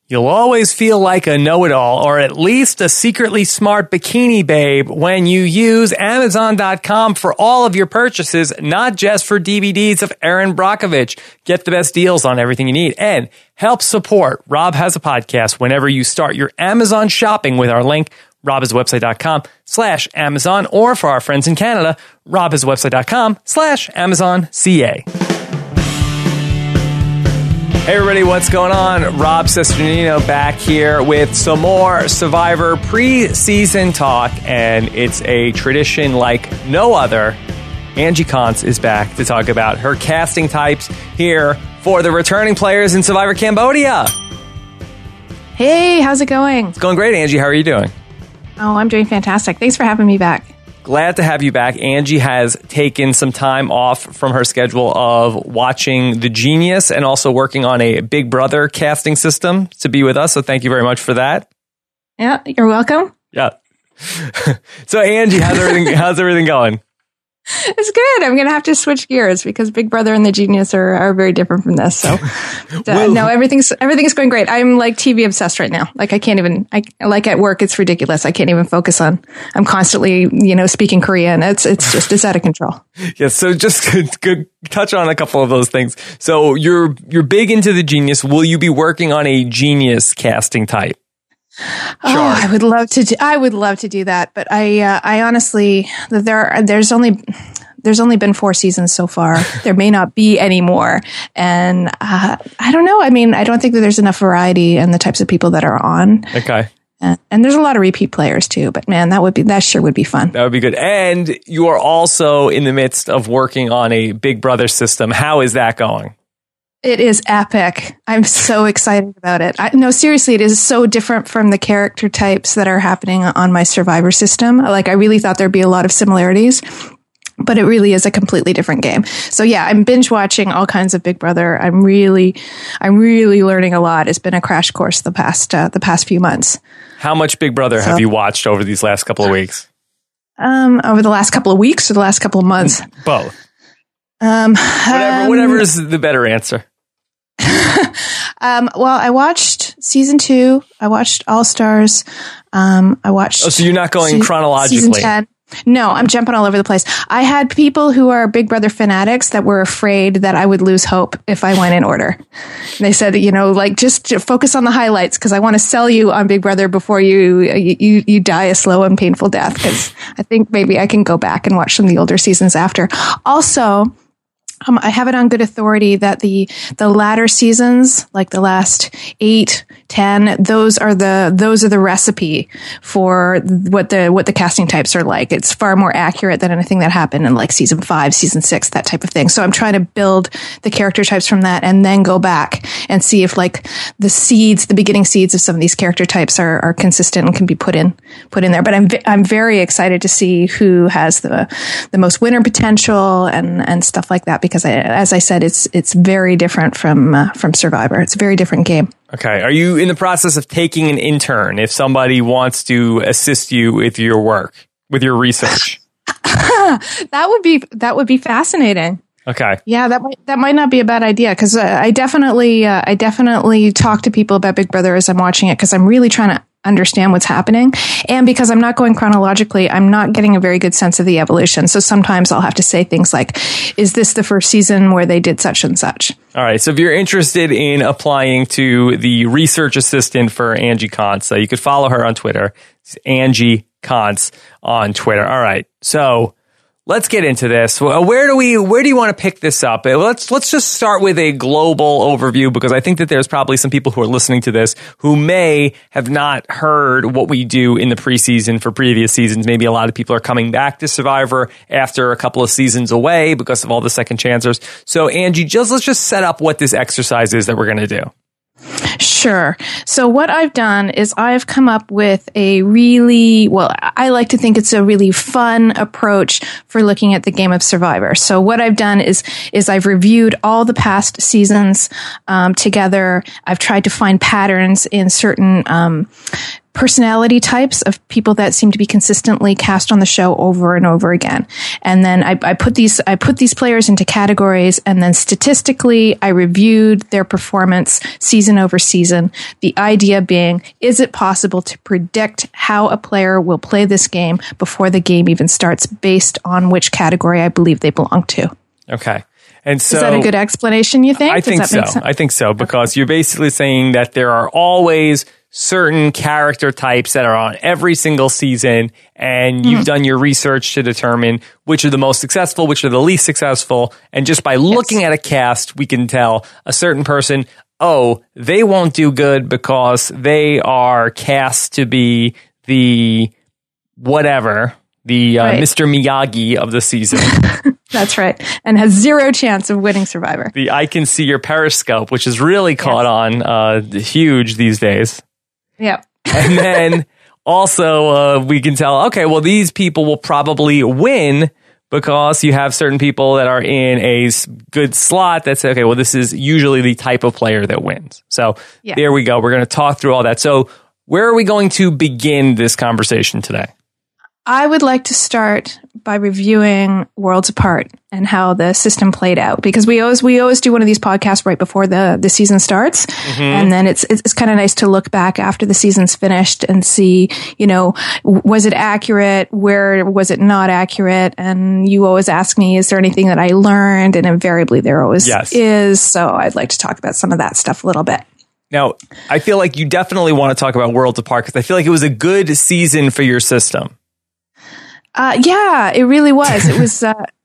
You'll always feel like a know-it-all, or at least a secretly smart bikini babe, when you use Amazon.com for all of your purchases, not just for DVDs of Erin Brockovich. Get the best deals on everything you need, and help support Rob Has a Podcast whenever you start your Amazon shopping with our link, robhasawebsite.com/Amazon, or for our friends in Canada, robhasawebsite.com/AmazonCA. Hey everybody, what's going on? Rob Cesternino back here with some more Survivor preseason talk, and it's a tradition like no other. Angie Kantz is back to talk about her casting types here for the returning players in Survivor Cambodia. Hey, how's it going? It's going great, Angie. How are you doing? Oh, I'm doing fantastic. Thanks for having me back. Glad to have you back. Angie has taken some time off from her schedule of watching The Genius and also working on a Big Brother casting system to be with us. So thank you very much for that. Yeah, you're welcome. Yeah. So Angie, how's everything going? It's good. I'm going to have to switch gears because Big Brother and The Genius are very different from this. So no, everything's going great. I'm like TV obsessed right now. Like like at work, it's ridiculous. I can't even focus on, I'm constantly, speaking Korean. It's out of control. Yeah. So just to touch on a couple of those things. So you're big into The Genius. Will you be working on a Genius casting type? Oh, I would love to do that, but I honestly, there's only been 4 seasons so far. There may not be any more, and I don't know. I mean, I don't think that there's enough variety in the types of people that are on. Okay. And there's a lot of repeat players too, but man, that sure would be fun. That would be good. And you are also in the midst of working on a Big Brother system. How is that going? It is epic. I'm so excited about it. No, seriously, it is so different from the character types that are happening on my Survivor system. Like, I really thought there'd be a lot of similarities, but it really is a completely different game. So yeah, I'm binge watching all kinds of Big Brother. I'm really learning a lot. It's been a crash course the past few months. How much Big Brother have you watched over these last couple of weeks? Over the last couple of weeks or the last couple of months? Both. Whatever is the better answer. Well, I watched season 2. I watched All Stars. I watched. Oh, so you're not going chronologically? Season 10. No, I'm jumping all over the place. I had people who are Big Brother fanatics that were afraid that I would lose hope if I went in order. They said, just focus on the highlights because I want to sell you on Big Brother before you die a slow and painful death. Because I think maybe I can go back and watch some of the older seasons after. Also, I have it on good authority that the latter seasons, like the last 8, 10, those are the recipe for what the casting types are like. It's far more accurate than anything that happened in like season 5, season 6, that type of thing. So I'm trying to build the character types from that and then go back and see if like the beginning seeds of some of these character types are consistent and can be put in there. But I'm very excited to see who has the most winner potential and stuff like that. Because as I said, it's very different from Survivor. It's a very different game. Okay. Are you in the process of taking an intern if somebody wants to assist you with your work, with your research? That would be fascinating. Okay. Yeah, that might not be a bad idea because I definitely talk to people about Big Brother as I'm watching it because I'm really trying to understand what's happening. And because I'm not going chronologically, I'm not getting a very good sense of the evolution. So sometimes I'll have to say things like, is this the first season where they did such and such? All right. So if you're interested in applying to the research assistant for Angie Kantz, you could follow her on Twitter. It's Angie Kantz on Twitter. All right. So let's get into this. Where do you want to pick this up? Let's just start with a global overview because I think that there's probably some people who are listening to this who may have not heard what we do in the preseason for previous seasons. Maybe a lot of people are coming back to Survivor after a couple of seasons away because of all the second chancers. So Angie, let's just set up what this exercise is that we're going to do. Sure. So what I've done is I've come up with a really, I like to think it's a really fun approach for looking at the game of Survivor. So what I've done is I've reviewed all the past seasons together. I've tried to find patterns in certain personality types of people that seem to be consistently cast on the show over and over again. And then I put these players into categories, and then statistically I reviewed their performance season over season. The idea being, is it possible to predict how a player will play this game before the game even starts based on which category I believe they belong to? Okay. And so, is that a good explanation, you think? I think so. I think so, because you're basically saying that there are always certain character types that are on every single season, and you've done your research to determine which are the most successful, which are the least successful. And just by looking at a cast, we can tell a certain person, oh, they won't do good because they are cast to be the whatever, the Mr. Miyagi of the season. That's right. And has zero chance of winning Survivor. The I Can See Your Periscope, which is really caught on huge these days. Yep. And then also we can tell, okay, well, these people will probably win because you have certain people that are in a good slot that say, okay, well, this is usually the type of player that wins. So there we go. We're going to talk through all that. So where are we going to begin this conversation today? I would like to start by reviewing Worlds Apart and how the system played out, because we always do one of these podcasts right before the season starts, and then it's kind of nice to look back after the season's finished and see, was it accurate? Where was it not accurate? And you always ask me, is there anything that I learned? And invariably there always is. So I'd like to talk about some of that stuff a little bit. Now, I feel like you definitely want to talk about Worlds Apart because I feel like it was a good season for your system. Yeah, it really was. It was,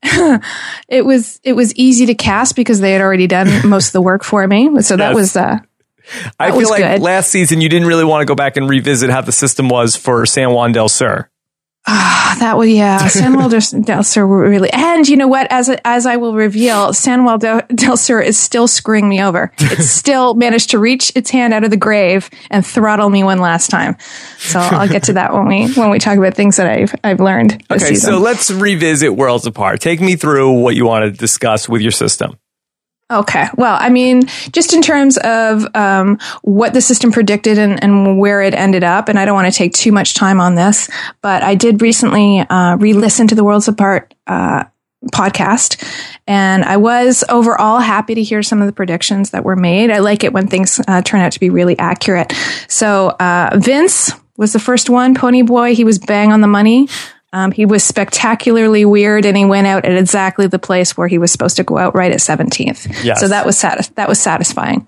it was easy to cast because they had already done most of the work for me. So that was, I feel like good. Last season you didn't really want to go back and revisit how the system was for San Juan del Sur. That was, San Juan del Sur really, and you know what, as I will reveal, San Juan del Sur is still screwing me over. It still managed to reach its hand out of the grave and throttle me one last time. So I'll get to that when we talk about things that I've learned this season. So let's revisit Worlds Apart. Take me through what you want to discuss with your system. Okay. Well, I mean, just in terms of what the system predicted and where it ended up, and I don't want to take too much time on this, but I did recently re-listen to the Worlds Apart podcast, and I was overall happy to hear some of the predictions that were made. I like it when things turn out to be really accurate. So Vince was the first one, Pony Boy. He was bang on the money. He was spectacularly weird, and he went out at exactly the place where he was supposed to go out, right at 17th. Yes. So that was satisfying.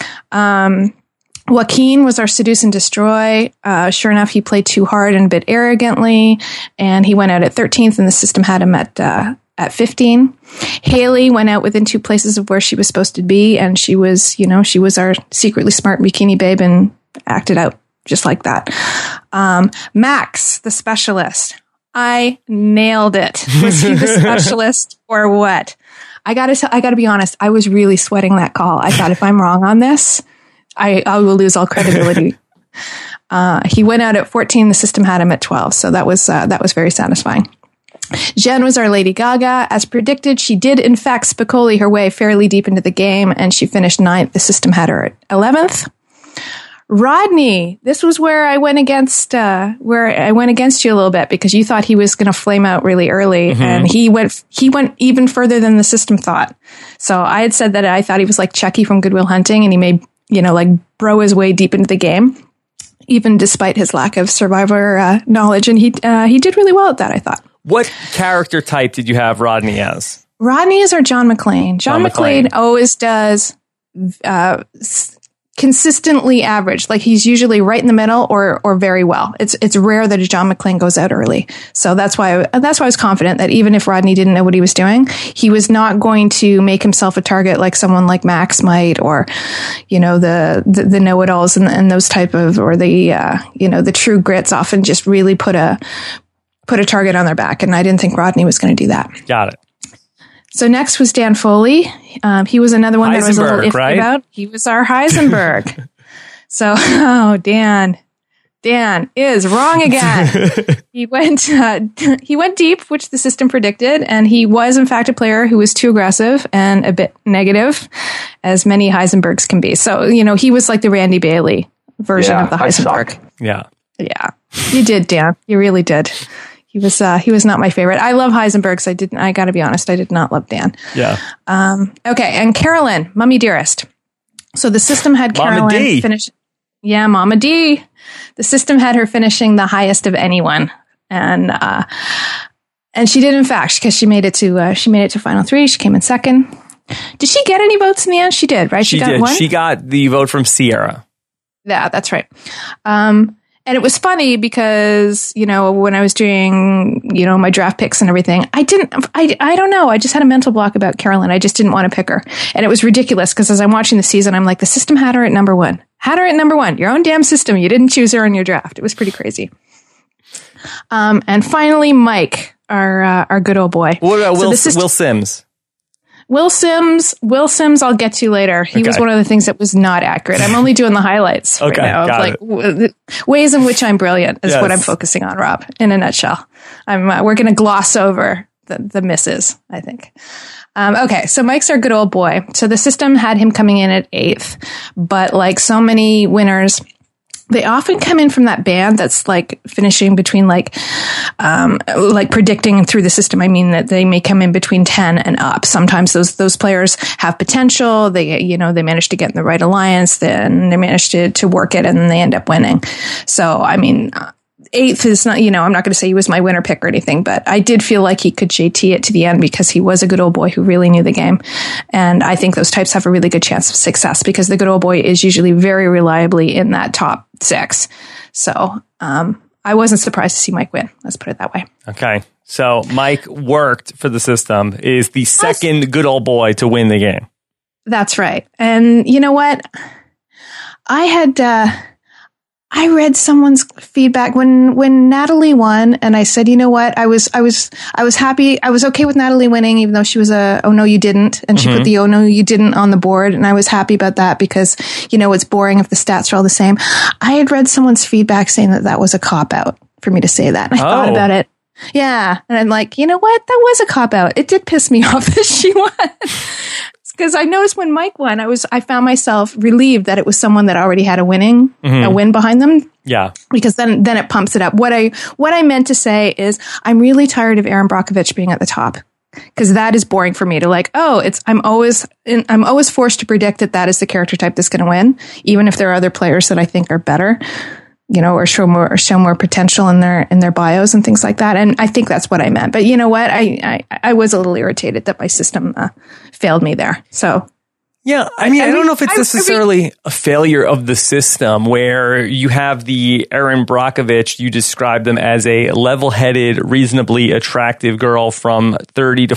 Joaquin was our seduce and destroy. Sure enough, he played too hard and a bit arrogantly, and he went out at 13th, and the system had him at 15. Haley went out within 2 places of where she was supposed to be, and she was our secretly smart bikini babe and acted out just like that. Max, the specialist. I nailed it. Was he the specialist or what? I gotta be honest. I was really sweating that call. I thought, if I'm wrong on this, I will lose all credibility. He went out at 14. The system had him at 12. So that was very satisfying. Jen was our Lady Gaga. As predicted, she did in fact Spicoli her way fairly deep into the game, and she finished 9th. The system had her at 11th. Rodney, this was where I went against you a little bit, because you thought he was going to flame out really early, and he went even further than the system thought. So I had said that I thought he was like Chucky from Good Will Hunting, and he may, bro his way deep into the game, even despite his lack of Survivor knowledge, and he did really well at that, I thought. What character type did you have Rodney as? Rodney is our John McClane. John McClane always does consistently average. Like, he's usually right in the middle or very well. It's rare that a John McClane goes out early. So that's why I was confident that even if Rodney didn't know what he was doing, he was not going to make himself a target like someone like Max might, or, the know-it-alls and those type of, or the true grits often just really put a target on their back. And I didn't think Rodney was going to do that. Got it. So next was Dan Foley. He was another one that I was a little iffy about. He was our Heisenberg. So, Dan is wrong again. He went deep, which the system predicted, and he was in fact a player who was too aggressive and a bit negative, as many Heisenbergs can be. So, he was like the Randy Bailey version of the Heisenberg. Yeah. Yeah, you did, Dan. You really did. He was not my favorite. I love Heisenberg, so I got to be honest, I did not love Dan. Yeah. Okay, and Carolyn, Mummy Dearest. So the system had Carolyn finish. Yeah, Mama D. The system had her finishing the highest of anyone, and she did in fact, because she made it to final 3. She came in second. Did she get any votes in the end? She did, right? She got did. One? She got the vote from Sierra. Yeah, that's right. And it was funny because, when I was doing, my draft picks and everything, I don't know. I just had a mental block about Carolyn. I just didn't want to pick her. And it was ridiculous because as I'm watching the season, I'm like, the system had her at number 1. Had her at number 1. Your own damn system. You didn't choose her in your draft. It was pretty crazy. And finally, Mike, our good old boy. What about Will Sims? Will Sims, I'll get to later. He was one of the things that was not accurate. I'm only doing the highlights right now. Of ways in which I'm brilliant is what I'm focusing on, Rob, in a nutshell. We're going to gloss over the misses, I think. Okay, so Mike's our good old boy. So the system had him coming in at 8th, but like so many winners, they often come in from that band that's like finishing between like predicting through the system. I mean that they may come in between 10 and up. Sometimes those players have potential. They manage to get in the right alliance, then they manage to work it, and then they end up winning. So, I mean, 8th is not, I'm not going to say he was my winner pick or anything, but I did feel like he could JT it to the end because he was a good old boy who really knew the game. And I think those types have a really good chance of success because the good old boy is usually very reliably in that top 6. So I wasn't surprised to see Mike win. Let's put it that way. Okay. So Mike worked for the system, is the second good old boy to win the game. That's right. And you know what? I read someone's feedback when Natalie won, and I said, you know what? I was happy. I was okay with Natalie winning, even though she was oh no, you didn't, and she put the oh no, you didn't on the board, and I was happy about that because it's boring if the stats are all the same. I had read someone's feedback saying that was a cop out for me to say that, and I thought about it. Yeah, and I'm like, you know what? That was a cop out. It did piss me off that she won. Because I noticed when Mike won, I found myself relieved that it was someone that already had a win behind them. Yeah. Because then it pumps it up. What I meant to say is I'm really tired of Aaron Brockovich being at the top. Because that is boring for me to I'm always forced to predict that is the character type that's going to win, even if there are other players that I think are better, or show more potential in their bios and things like that. And I think that's what I meant. But you know what? I was a little irritated that my system failed me there. So. Yeah, I mean, I don't know if it's necessarily a failure of the system where you have the Aaron Brockovich, you describe them as a level-headed, reasonably attractive girl from 30 to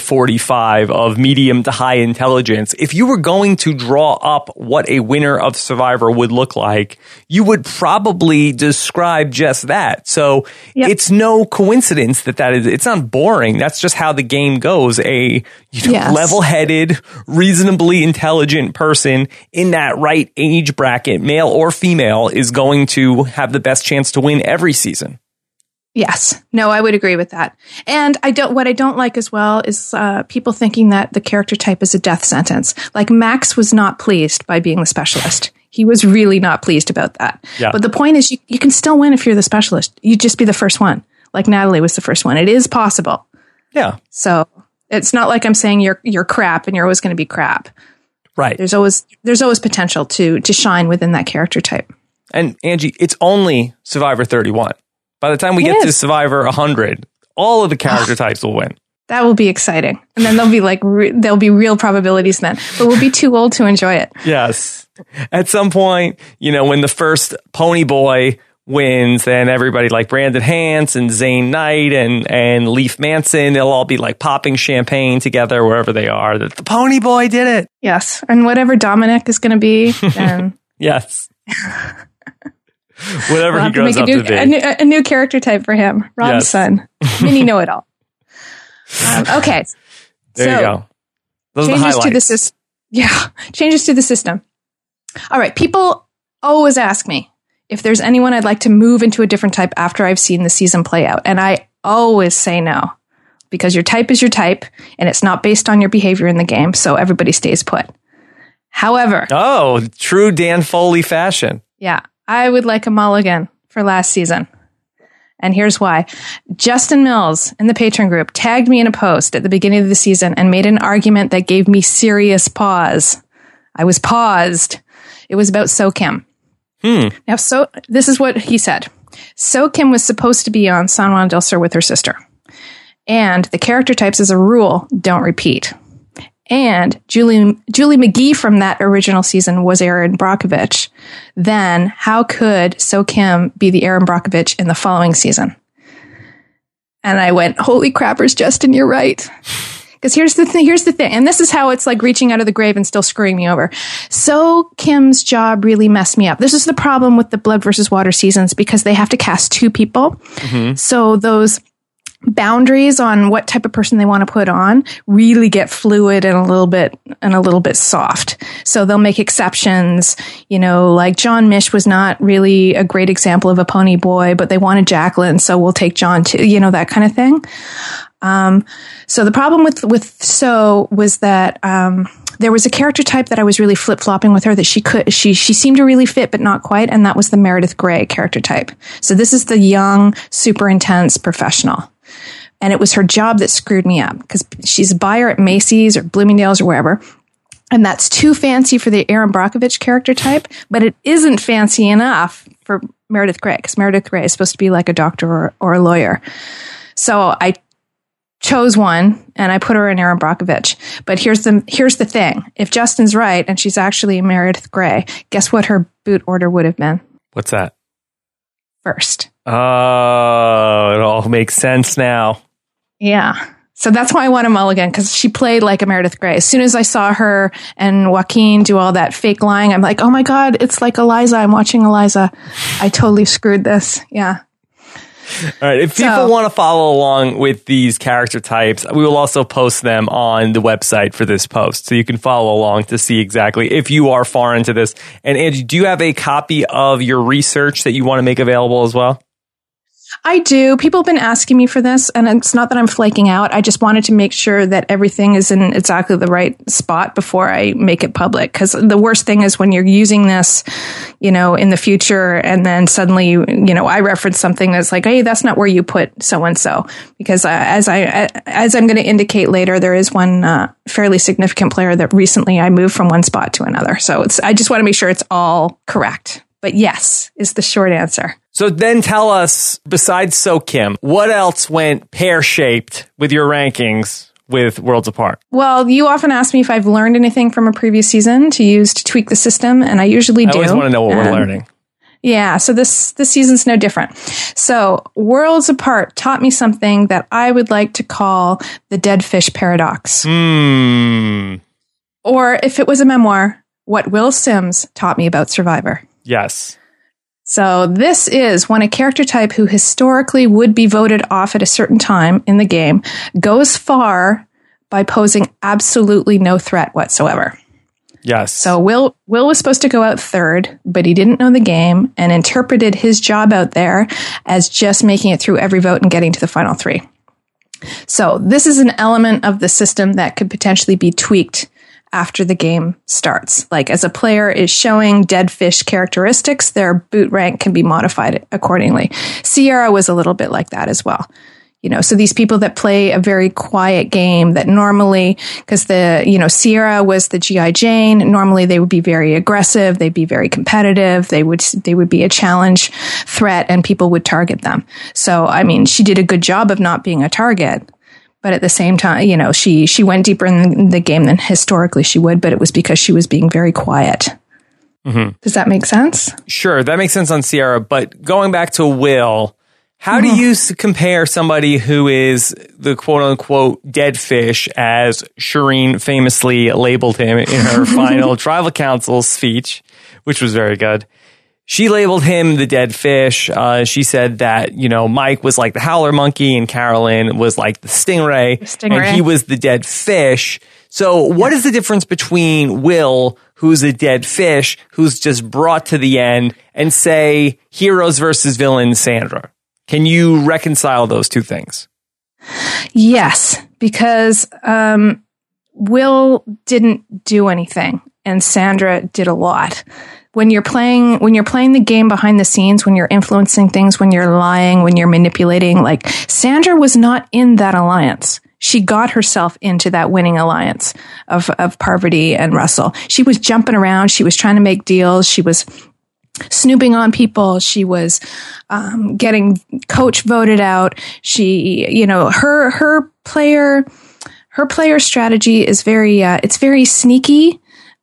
45 of medium to high intelligence. If you were going to draw up what a winner of Survivor would look like, you would probably describe just that. So It's no coincidence that is, it's not boring. That's just how the game goes. Level-headed, reasonably intelligent person in that right age bracket, male or female, is going to have the best chance to win every season. Yes. No, I would agree with that. And what I don't like as well is people thinking that the character type is a death sentence. Like Max was not pleased by being the specialist. He was really not pleased about that. Yeah. But the point is you can still win if you're the specialist. You just be the first one. Like Natalie was the first one. It is possible. Yeah. So it's not like I'm saying you're crap and you're always going to be crap. Right. There's always potential to shine within that character type. And Angie, it's only Survivor 31. By the time we get to Survivor 100, all of the character types will win. That will be exciting. And then there'll be real probabilities then. But we'll be too old to enjoy it. Yes. At some point, when the first Pony Boy wins, then everybody like Brandon Hance and Zane Knight and Leif Manson, they'll all be like popping champagne together wherever they are. That the Pony Boy did it. Yes. And whatever Dominic is going to be, then. Yes. Whatever he grows up to be. A new character type for him. Rob's son. Mini know-it-all. Okay. There you go. Those are the highlights. Changes to the system. All right. People always ask me if there's anyone I'd like to move into a different type after I've seen the season play out. And I always say no, because your type is your type and it's not based on your behavior in the game. So everybody stays put. However. Oh, true Dan Foley fashion. Yeah. I would like a mulligan for last season. And here's why. Justin Mills in the patron group tagged me in a post at the beginning of the season and made an argument that gave me serious pause. I was paused. It was about So Kim. Now, this is what he said. So Kim was supposed to be on San Juan del Sur with her sister. And the character types, as a rule, don't repeat. And Julie McGee from that original season was Erin Brockovich. Then how could So Kim be the Erin Brockovich in the following season? And I went, holy crappers, Justin, you're right. Because here's the thing. And this is how it's like reaching out of the grave and still screwing me over. So Kim's job really messed me up. This is the problem with the Blood versus Water seasons, because they have to cast 2 people. Mm-hmm. So those boundaries on what type of person they want to put on really get fluid and a little bit soft. So they'll make exceptions, like John Mish was not really a great example of a pony boy, but they wanted Jacqueline, so we'll take John too, that kind of thing. So the problem with So was that, there was a character type that I was really flip-flopping with her that she seemed to really fit, but not quite. And that was the Meredith Grey character type. So this is the young, super intense professional. And it was her job that screwed me up, because she's a buyer at Macy's or Bloomingdale's or wherever. And that's too fancy for the Erin Brockovich character type, but it isn't fancy enough for Meredith Grey, because Meredith Grey is supposed to be like a doctor or a lawyer. So I chose one and I put her in Erin Brockovich. But here's the thing. If Justin's right and she's actually Meredith Grey, guess what her boot order would have been? What's that? First. Oh, it all makes sense now. Yeah. So that's why I want a mulligan, because she played like a Meredith Grey. As soon as I saw her and Joaquin do all that fake lying, I'm like, oh my God, it's like Eliza. I'm watching Eliza. I totally screwed this. Yeah. All right. If people want to follow along with these character types, we will also post them on the website for this post. So you can follow along to see exactly if you are far into this. And Angie, do you have a copy of your research that you want to make available as well? I do. People have been asking me for this, and it's not that I'm flaking out. I just wanted to make sure that everything is in exactly the right spot before I make it public. Because the worst thing is when you're using this, in the future, and then suddenly, I reference something that's like, hey, that's not where you put so-and-so. Because as I'm going to indicate later, there is one fairly significant player that recently I moved from one spot to another. So I just want to make sure it's all correct. But yes, is the short answer. So then tell us, besides So Kim, what else went pear-shaped with your rankings with Worlds Apart? Well, you often ask me if I've learned anything from a previous season to use to tweak the system, and I usually do. I always want to know what we're learning. Yeah, so this season's no different. So Worlds Apart taught me something that I would like to call the dead fish paradox. Or if it was a memoir, what Will Sims taught me about Survivor. Yes. So this is when a character type who historically would be voted off at a certain time in the game goes far by posing absolutely no threat whatsoever. Yes. So Will was supposed to go out third, but he didn't know the game and interpreted his job out there as just making it through every vote and getting to the final 3. So this is an element of the system that could potentially be tweaked after the game starts. Like, as a player is showing dead fish characteristics, their boot rank can be modified accordingly. Sierra was a little bit like that as well. So these people that play a very quiet game that normally, because Sierra was the G.I. Jane, normally they would be very aggressive, they'd be very competitive, they would be a challenge threat, and people would target them. So, she did a good job of not being a target. But at the same time, she went deeper in the game than historically she would, but it was because she was being very quiet. Mm-hmm. Does that make sense? Sure, that makes sense on Sierra. But going back to Will, how do you compare somebody who is the quote-unquote dead fish, as Shireen famously labeled him in her final tribal council speech, which was very good? She labeled him the dead fish. She said that, Mike was like the howler monkey and Carolyn was like the stingray. And he was the dead fish. So what is the difference between Will, who's a dead fish, who's just brought to the end, and say heroes versus villains, Sandra? Can you reconcile those two things? Yes, because Will didn't do anything and Sandra did a lot. when you're playing the game behind the scenes, when you're influencing things, when you're lying, when you're manipulating, like Sandra was not in that alliance. She got herself into that winning alliance of Parvati and Russell. She was jumping around. She was trying to make deals. She was snooping on people. She was getting coach voted out. She, her player strategy is it's very sneaky.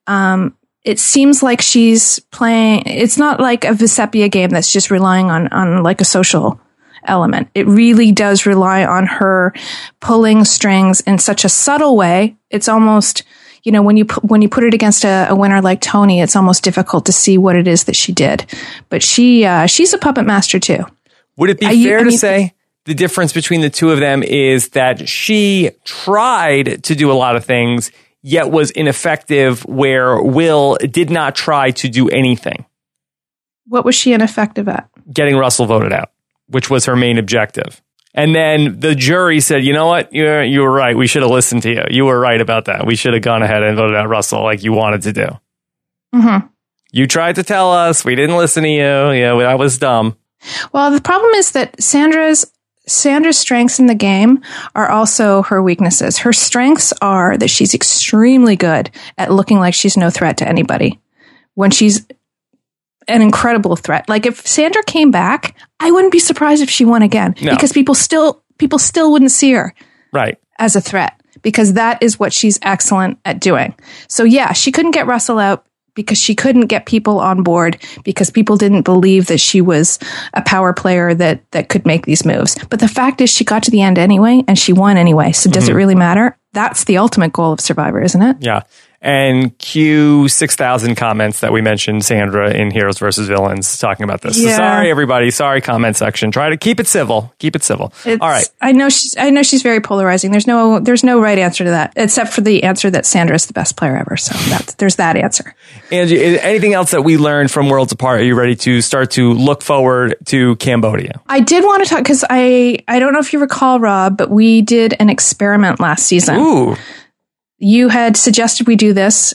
It seems like she's playing. It's not like a Vecepia game that's just relying on like a social element. It really does rely on her pulling strings in such a subtle way. It's almost, when you put it against a winner like Tony, it's almost difficult to see what it is that she did. But she's a puppet master too. Would it be fair to say the difference between the two of them is that she tried to do a lot of things, yet was ineffective, where Will did not try to do anything? What was she ineffective at? Getting Russell voted out, which was her main objective. And then the jury said, you know what? You were right. We should have listened to you. You were right about that. We should have gone ahead and voted out Russell like you wanted to do. Mm-hmm. You tried to tell us. We didn't listen to you. Yeah, that was dumb. Well, the problem is that Sandra's strengths in the game are also her weaknesses. Her strengths are that she's extremely good at looking like she's no threat to anybody when she's an incredible threat. Like if Sandra came back, I wouldn't be surprised if she won again because people still wouldn't see her right as a threat because that is what she's excellent at doing. So yeah, she couldn't get Russell out because she couldn't get people on board because people didn't believe that she was a power player that could make these moves. But the fact is she got to the end anyway and she won anyway. So does it really matter? That's the ultimate goal of Survivor, isn't it? Yeah. And cue 6,000 comments that we mentioned Sandra in Heroes versus Villains talking about this. Yeah. So sorry, everybody. Sorry, comment section. Try to keep it civil. Keep it civil. All right. I know she's very polarizing. There's no right answer to that, except for the answer that Sandra is the best player ever. So there's that answer. Angie, anything else that we learned from Worlds Apart? Are you ready to start to look forward to Cambodia? I did want to talk because I don't know if you recall, Rob, but we did an experiment last season. Ooh. You had suggested we do this,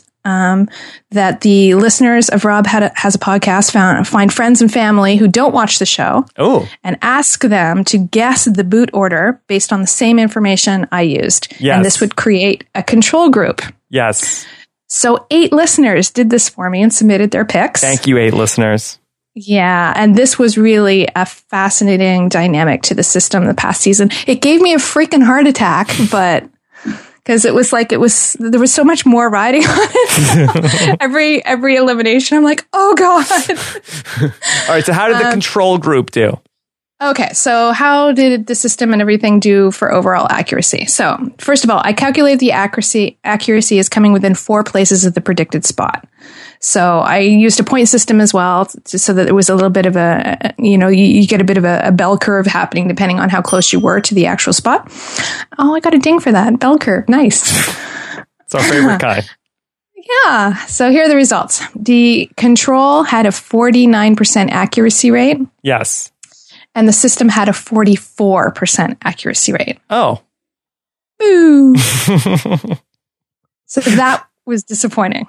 that the listeners of Rob has a podcast find friends and family who don't watch the show and ask them to guess the boot order based on the same information I used. Yes. And this would create a control group. Yes. So 8 listeners did this for me and submitted their picks. Thank you, 8 listeners. Yeah, and this was really a fascinating dynamic to the system the past season. It gave me a freaking heart attack, but... because there was so much more riding on it. every elimination, I'm like, oh God. All right. So how did the control group do? Okay. So how did the system and everything do for overall accuracy? So first of all, I calculated the accuracy is coming within 4 places of the predicted spot. So I used a point system as well, so that it was a little bit of a, you get a bit of a bell curve happening depending on how close you were to the actual spot. Oh, I got a ding for that. Bell curve. Nice. It's our favorite kind. Yeah. So here are the results. The control had a 49% accuracy rate. Yes. And the system had a 44% accuracy rate. Oh. Boo. So that was disappointing.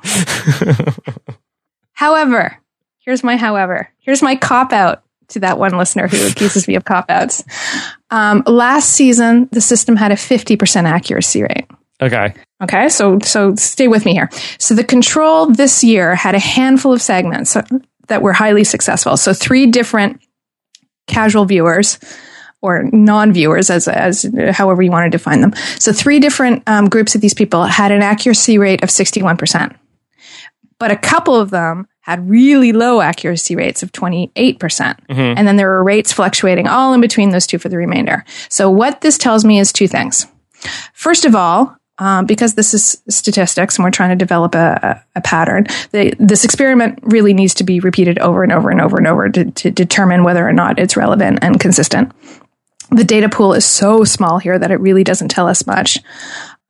However, here's my cop-out to that one listener who accuses me of cop-outs. Last season, the system had a 50% accuracy rate. Okay, so stay with me here. So the control this year had a handful of segments that were highly successful. So 3 different casual viewers or non-viewers, as however you want to define them. So 3 different groups of these people had an accuracy rate of 61%. But a couple of them had really low accuracy rates of 28%. Mm-hmm. And then there were rates fluctuating all in between those 2 for the remainder. So what this tells me is 2 things. First of all, because this is statistics and we're trying to develop a pattern, this experiment really needs to be repeated over and over and over and over to determine whether or not it's relevant and consistent. The data pool is so small here that it really doesn't tell us much.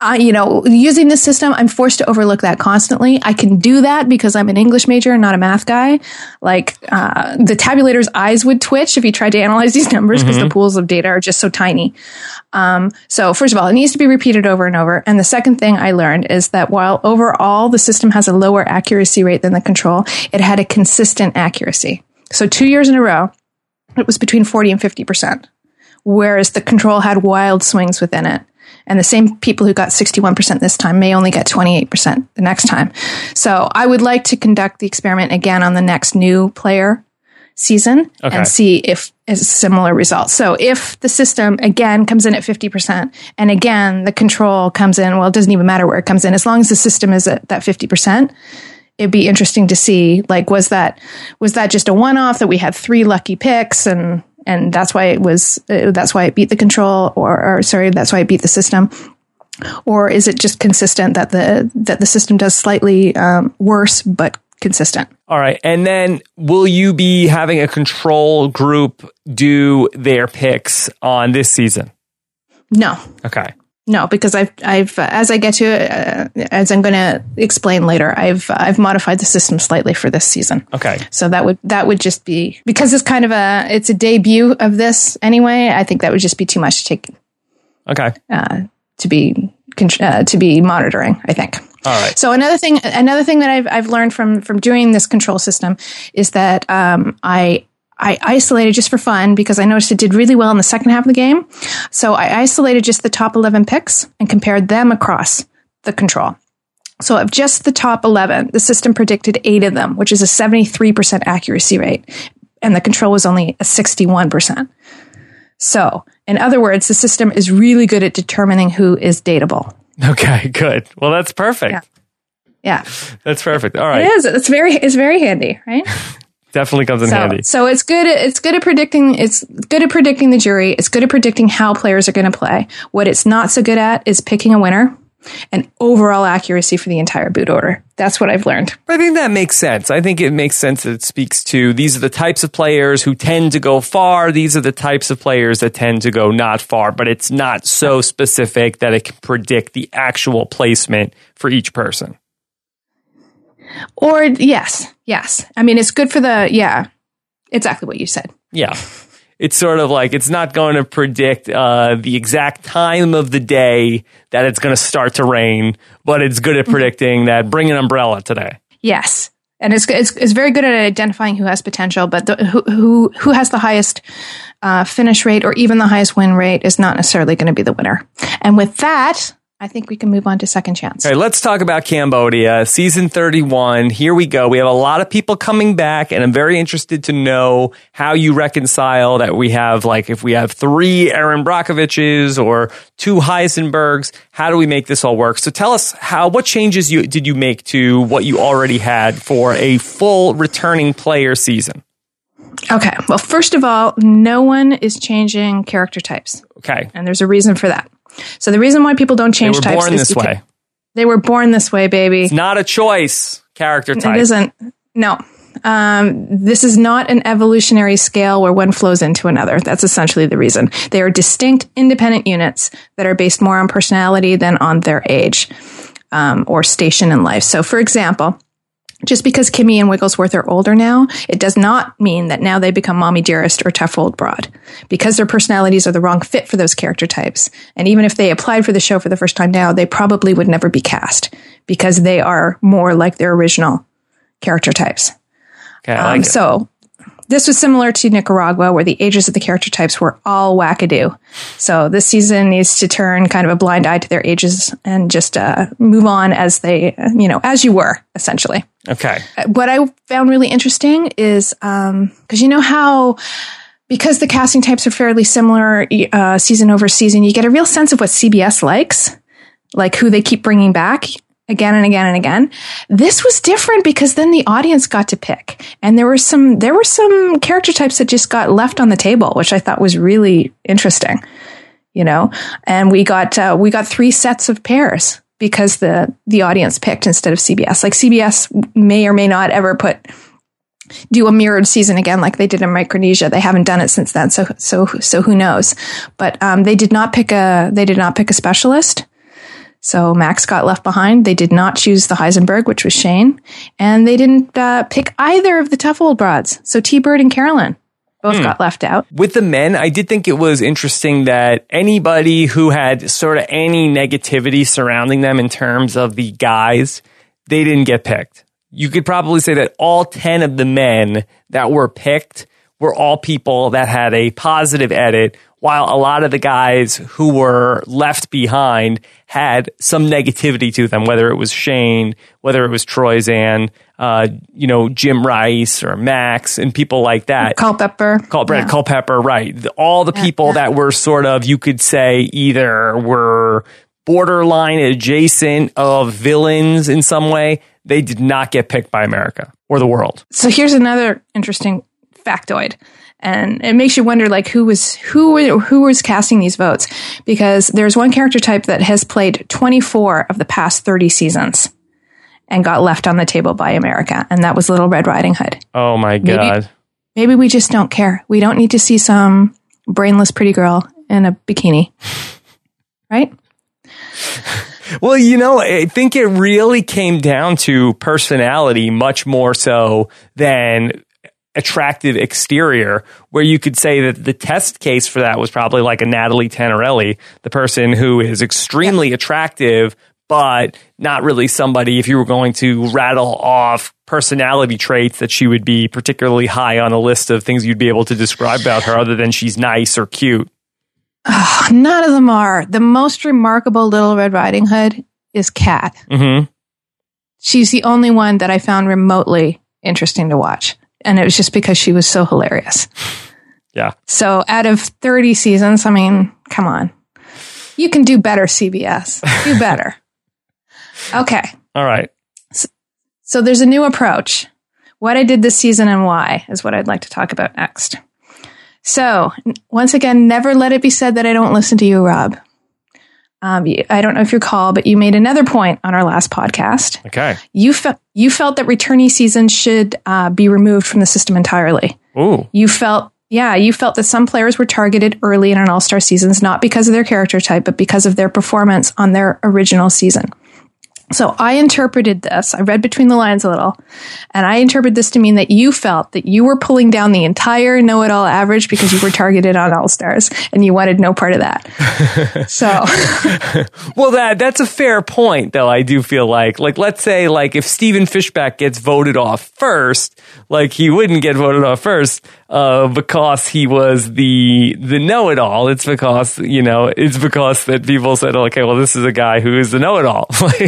using this system, I'm forced to overlook that constantly. I can do that because I'm an English major and not a math guy. Like, the tabulator's eyes would twitch if he tried to analyze these numbers because the pools of data are just so tiny. So first of all, it needs to be repeated over and over. And the second thing I learned is that while overall the system has a lower accuracy rate than the control, it had a consistent accuracy. So 2 years in a row, it was between 40 and 50%, whereas the control had wild swings within it. And the same people who got 61% this time may only get 28% the next time. So I would like to conduct the experiment again on the next new player season and see if it's similar results. So if the system again comes in at 50% and again the control comes in, well, it doesn't even matter where it comes in. As long as the system is at that 50%, it'd be interesting to see, like, was that just a one-off that we had 3 lucky picks and that's why it beat the control, or that's why it beat the system, or is it just consistent that the system does slightly worse but consistent? All right, and then will you be having a control group do their picks on this season? No. Okay. No, because I've as I get to it, as I'm going to explain later, I've modified the system slightly for this season. Okay. So that would just be, because it's kind of it's a debut of this anyway. I think that would just be too much to take. Okay. To be monitoring, I think. All right. So another thing that I've learned from doing this control system is that I isolated just for fun because I noticed it did really well in the second half of the game. So I isolated just the top 11 picks and compared them across the control. So of just the top 11, the system predicted 8 of them, which is a 73% accuracy rate. And the control was only a 61%. So in other words, the system is really good at determining who is dateable. Okay, good. Well, that's perfect. Yeah. That's perfect. All right. It is. It's very handy, right? Definitely comes in handy. So it's good. It's good at predicting. It's good at predicting the jury. It's good at predicting how players are going to play. What it's not so good at is picking a winner and overall accuracy for the entire boot order. That's what I've learned. I think that makes sense. I think it makes sense that it speaks to these are the types of players who tend to go far. These are the types of players that tend to go not far, but it's not so specific that it can predict the actual placement for each person. Or yes. I mean, it's good for exactly what you said. Yeah. It's sort of like it's not going to predict the exact time of the day that it's going to start to rain, but it's good at predicting that bring an umbrella today. Yes. And it's very good at identifying who has potential, but who has the highest finish rate or even the highest win rate is not necessarily going to be the winner. And with that, I think we can move on to Second Chance. Okay, let's talk about Cambodia, season 31. Here we go. We have a lot of people coming back, and I'm very interested to know how you reconcile that we have, like, if we have 3 Aaron Brockoviches or 2 Heisenbergs, how do we make this all work? So tell us what changes did you make to what you already had for a full returning player season? Okay, well, first of all, no one is changing character types. Okay. And there's a reason for that. So the reason why people don't change types is this way. They were born this way, baby. It's not a choice, character type. It isn't. No. This is not an evolutionary scale where one flows into another. That's essentially the reason. They are distinct, independent units that are based more on personality than on their age or station in life. So, for example, just because Kimmy and Wigglesworth are older now, it does not mean that now they become mommy dearest or tough old broad. Because their personalities are the wrong fit for those character types. And even if they applied for the show for the first time now, they probably would never be cast because they are more like their original character types. Okay, I like it. So this was similar to Nicaragua, where the ages of the character types were all wackadoo. So this season needs to turn kind of a blind eye to their ages and just move on as they, as you were, essentially. Okay. What I found really interesting is because you know how, because the casting types are fairly similar season over season, you get a real sense of what CBS likes, like who they keep bringing back again and again and again. This was different because then the audience got to pick, and there were some character types that just got left on the table, which I thought was really interesting. And we got 3 sets of pairs because the audience picked instead of CBS. Like CBS may or may not ever do a mirrored season again like they did in Micronesia. They haven't done it since then, so who knows? But they did not pick a specialist. So Max got left behind. They did not choose the Heisenberg, which was Shane. And they didn't pick either of the tough old broads. So T-Bird and Carolyn both got left out. With the men, I did think it was interesting that anybody who had sort of any negativity surrounding them in terms of the guys, they didn't get picked. You could probably say that all 10 of the men that were picked were all people that had a positive edit, while a lot of the guys who were left behind had some negativity to them, whether it was Shane, whether it was Troyzan, Jim Rice or Max and people like that. Culpepper. Culpepper, right. All the people that were sort of, you could say, either were borderline adjacent of villains in some way, they did not get picked by America or the world. So here's another interesting factoid. And it makes you wonder, like, who was casting these votes? Because there's one character type that has played 24 of the past 30 seasons and got left on the table by America. And that was Little Red Riding Hood. Oh, my God. Maybe we just don't care. We don't need to see some brainless pretty girl in a bikini. Right? Well, I think it really came down to personality much more so than attractive exterior, where you could say that the test case for that was probably like a Natalie Tannerelli, the person who is extremely attractive, but not really somebody, if you were going to rattle off personality traits, that she would be particularly high on a list of things you'd be able to describe about her other than she's nice or cute. Oh, none of them are. The most remarkable Little Red Riding Hood is Kat. Mm-hmm. She's the only one that I found remotely interesting to watch. And it was just because she was so hilarious. Yeah. So out of 30 seasons, I mean, come on. You can do better, CBS. Do better. Okay. All right. So there's a new approach. What I did this season and why is what I'd like to talk about next. So, once again, never let it be said that I don't listen to you, Rob. I don't know if you recall, but you made another point on our last podcast. Okay. You felt that returnee seasons should be removed from the system entirely. Ooh. You felt that some players were targeted early in an all-star seasons, not because of their character type, but because of their performance on their original season. So I interpreted this, I read between the lines a little, and I interpreted this to mean that you felt that you were pulling down the entire know-it-all average because you were targeted on All-Stars, and you wanted no part of that. So, well, that's a fair point, though. I do feel like let's say, like, if Stephen Fishback gets voted off first, like, he wouldn't get voted off first because he was the know-it-all. It's because that people said, okay, well, this is a guy who is the know-it-all.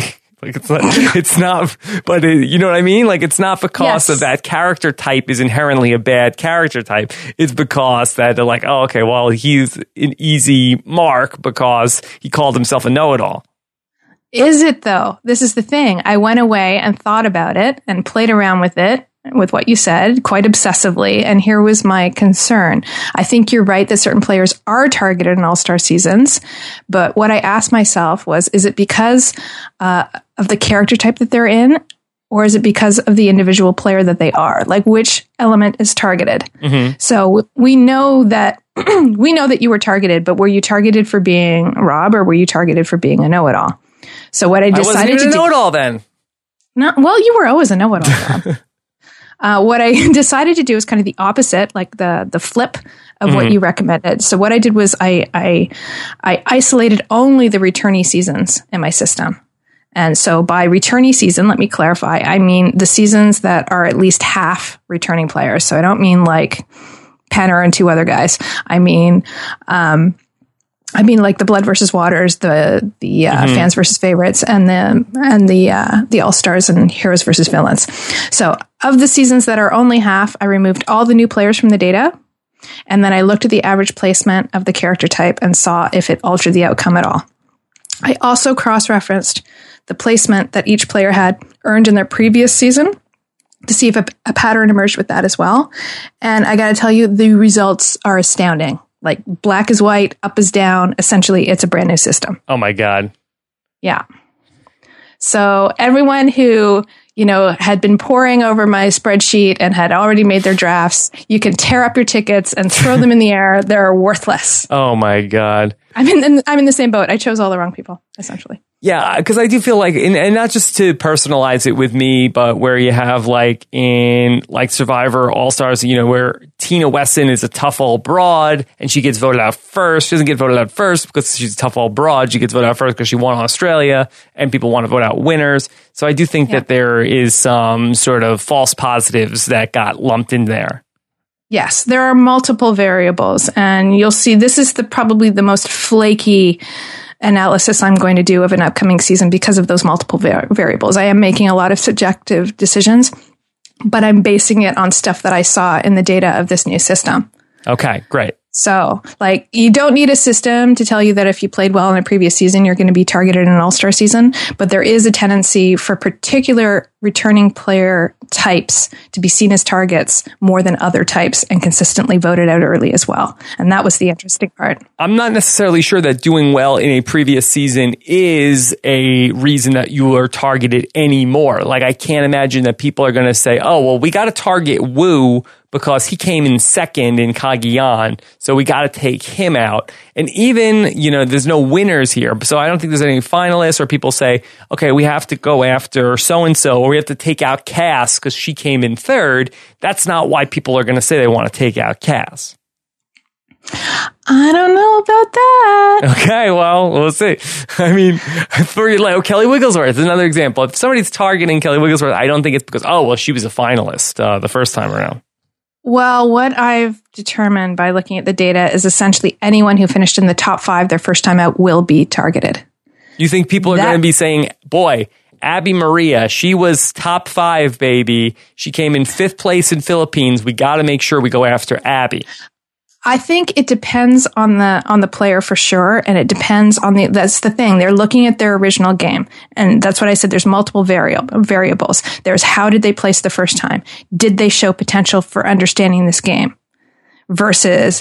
It's not, but you know what I mean? Like, it's not because of that character type is inherently a bad character type. It's because that they're like, oh, okay, well, he's an easy mark because he called himself a know-it-all. Is it, though? This is the thing. I went away and thought about it and played around with it, with what you said, quite obsessively. And here was my concern. I think you're right that certain players are targeted in all-star seasons. But what I asked myself was, is it because of the character type that they're in? Or is it because of the individual player that they are? Like, which element is targeted? Mm-hmm. So we know that you were targeted, but were you targeted for being Rob, or were you targeted for being a know-it-all? So what I decided to do... know-it-all then. No, well, you were always a know-it-all, Rob. What I decided to do is kind of the opposite, like the flip of what you recommended. So what I did was I isolated only the returnee seasons in my system. And so by returnee season, let me clarify, I mean the seasons that are at least half returning players. So I don't mean like Penner and two other guys. I mean like the Blood versus Waters, the fans versus favorites, and the All-Stars and Heroes versus Villains. So of the seasons that are only half, I removed all the new players from the data, and then I looked at the average placement of the character type and saw if it altered the outcome at all. I also cross-referenced the placement that each player had earned in their previous season to see if a pattern emerged with that as well. And I got to tell you, the results are astounding. Like, black is white, up is down. Essentially, it's a brand new system. Oh, my God. Yeah. So everyone who, had been poring over my spreadsheet and had already made their drafts, you can tear up your tickets and throw them in the air. They're worthless. Oh, my God. I'm in the same boat. I chose all the wrong people, essentially. Yeah, because I do feel like, and not just to personalize it with me, but where you have like in like Survivor All-Stars, where Tina Wesson is a tough old broad and she gets voted out first. She doesn't get voted out first because she's a tough old broad. She gets voted out first because she won Australia and people want to vote out winners. So I do think that there is some sort of false positives that got lumped in there. Yes, there are multiple variables, and you'll see this is probably the most flaky analysis I'm going to do of an upcoming season because of those multiple variables. I am making a lot of subjective decisions, but I'm basing it on stuff that I saw in the data of this new system. Okay, great. So, like, you don't need a system to tell you that if you played well in a previous season, you're going to be targeted in an all-star season. But there is a tendency for particular returning player types to be seen as targets more than other types and consistently voted out early as well. And that was the interesting part. I'm not necessarily sure that doing well in a previous season is a reason that you are targeted anymore. Like, I can't imagine that people are going to say, oh, well, we got to target Wu because he came in second in Cagayan, so we got to take him out. And even, there's no winners here, so I don't think there's any finalists or people say, okay, we have to go after so-and-so, or we have to take out Cass because she came in third. That's not why people are going to say they want to take out Cass. I don't know about that. Okay, well, we'll see. I mean, for Kelly Wigglesworth is another example. If somebody's targeting Kelly Wigglesworth, I don't think it's because, she was a finalist the first time around. Well, what I've determined by looking at the data is essentially anyone who finished in the top 5 their first time out will be targeted. You think people are going to be saying, boy, Abby Maria, she was top 5, baby. She came in 5th place in Philippines. We got to make sure we go after Abby. I think it depends on the player for sure, and it depends on that's the thing. They're looking at their original game, and that's what I said. There's multiple variables. There's how did they place the first time? Did they show potential for understanding this game? Versus,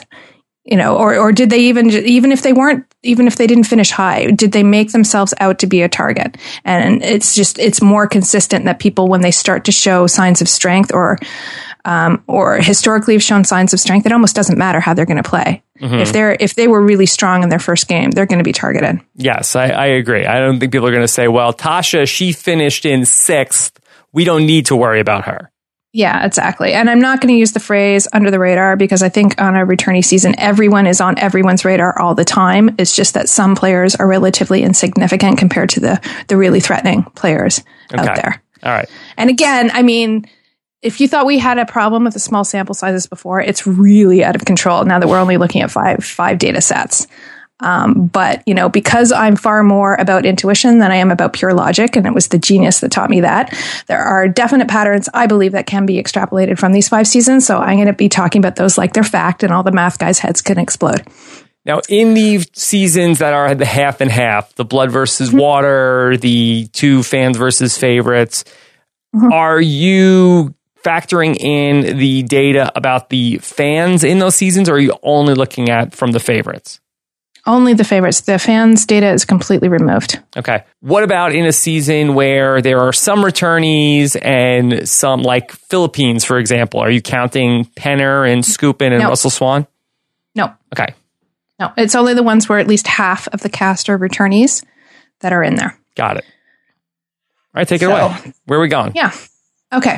or did they even if they didn't finish high, did they make themselves out to be a target? And it's more consistent that people, when they start to show signs of strength or historically have shown signs of strength, it almost doesn't matter how they're going to play. Mm-hmm. If they were really strong in their first game, they're going to be targeted. Yes, I agree. I don't think people are going to say, well, Tasha, she finished in 6th. We don't need to worry about her. Yeah, exactly. And I'm not going to use the phrase under the radar because I think on a returnee season, everyone is on everyone's radar all the time. It's just that some players are relatively insignificant compared to the really threatening players out there. All right. And again, I mean, if you thought we had a problem with the small sample sizes before, it's really out of control now that we're only looking at five data sets. But, because I'm far more about intuition than I am about pure logic, and it was the genius that taught me that, there are definite patterns, I believe, that can be extrapolated from these 5 seasons. So I'm going to be talking about those like they're fact, and all the math guys' heads can explode. Now, in the seasons that are the half and half, the blood versus water, the 2 fans versus favorites, are you factoring in the data about the fans in those seasons, or are you only looking at from the favorites? Only the favorites. The fans' data is completely removed. Okay. What about in a season where there are some returnees and some, like Philippines, for example? Are you counting Penner and Skupin and Russell Swan? No. Okay. No, it's only the ones where at least half of the cast are returnees that are in there. Got it. All right, take it away. Where are we going? Yeah. Okay.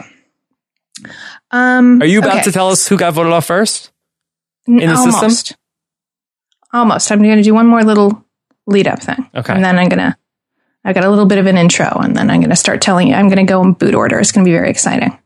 Are you about to tell us who got voted off first in the system? Almost. I'm going to do one more little lead up thing. Okay. And then I've got a little bit of an intro, and then I'm going to start telling you, I'm going to go in boot order. It's going to be very exciting.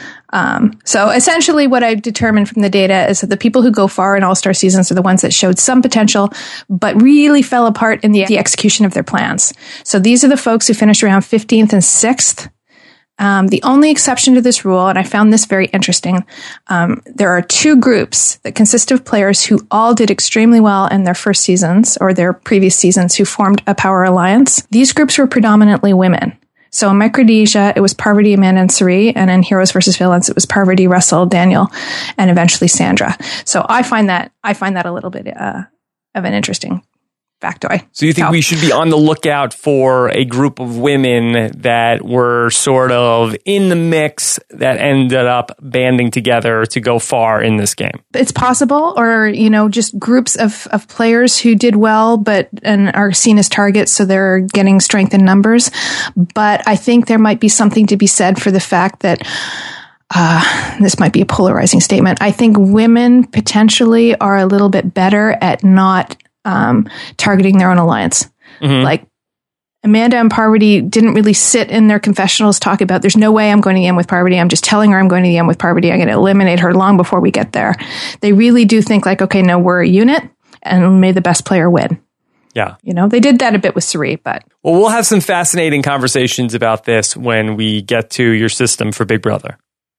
So essentially what I've determined from the data is that the people who go far in all-star seasons are the ones that showed some potential, but really fell apart in the execution of their plans. So these are the folks who finished around 15th and 6th. The only exception to this rule, and I found this very interesting, there are 2 groups that consist of players who all did extremely well in their first seasons or their previous seasons who formed a power alliance. These groups were predominantly women. So in Micronesia, it was Parvati, Amanda, and Suri, and in Heroes vs. Villains, it was Parvati, Russell, Daniel, and eventually Sandra. So I find that a little bit of an interesting factoid. So you think we should be on the lookout for a group of women that were sort of in the mix that ended up banding together to go far in this game? It's possible, or, just groups of players who did well, and are seen as targets, so they're getting strength in numbers. But I think there might be something to be said for the fact that this might be a polarizing statement. I think women potentially are a little bit better at not targeting their own alliance. Mm-hmm. Like Amanda and Parvati didn't really sit in their confessionals talk about, there's no way I'm going to the end with Parvati. I'm just telling her I'm going to the end with Parvati. I'm going to eliminate her long before we get there. They really do think like, okay, no, we're a unit and may the best player win. Yeah. They did that a bit with Suri, but. Well, we'll have some fascinating conversations about this when we get to your system for Big Brother.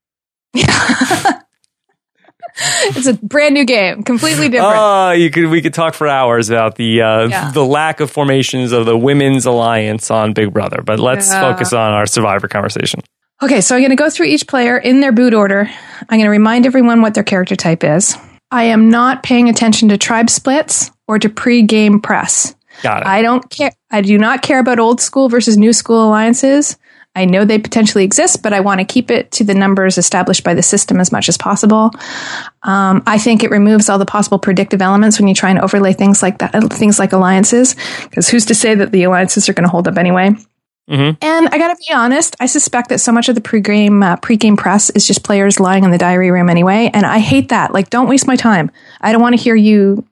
It's a brand new game, completely different. Oh, we could talk for hours about the lack of formations of the Women's Alliance on Big Brother, but let's focus on our Survivor conversation. Okay, so I'm going to go through each player in their boot order. I'm going to remind everyone what their character type is. I am not paying attention to tribe splits or to pre-game press. Got it. I don't care. I do not care about old school versus new school alliances. I know they potentially exist, but I want to keep it to the numbers established by the system as much as possible. I think it removes all the possible predictive elements when you try and overlay things like that, things like alliances, because who's to say that the alliances are going to hold up anyway? Mm-hmm. And I got to be honest, I suspect that so much of the pre-game press is just players lying in the diary room anyway, and I hate that. Like, don't waste my time. I don't want to hear you,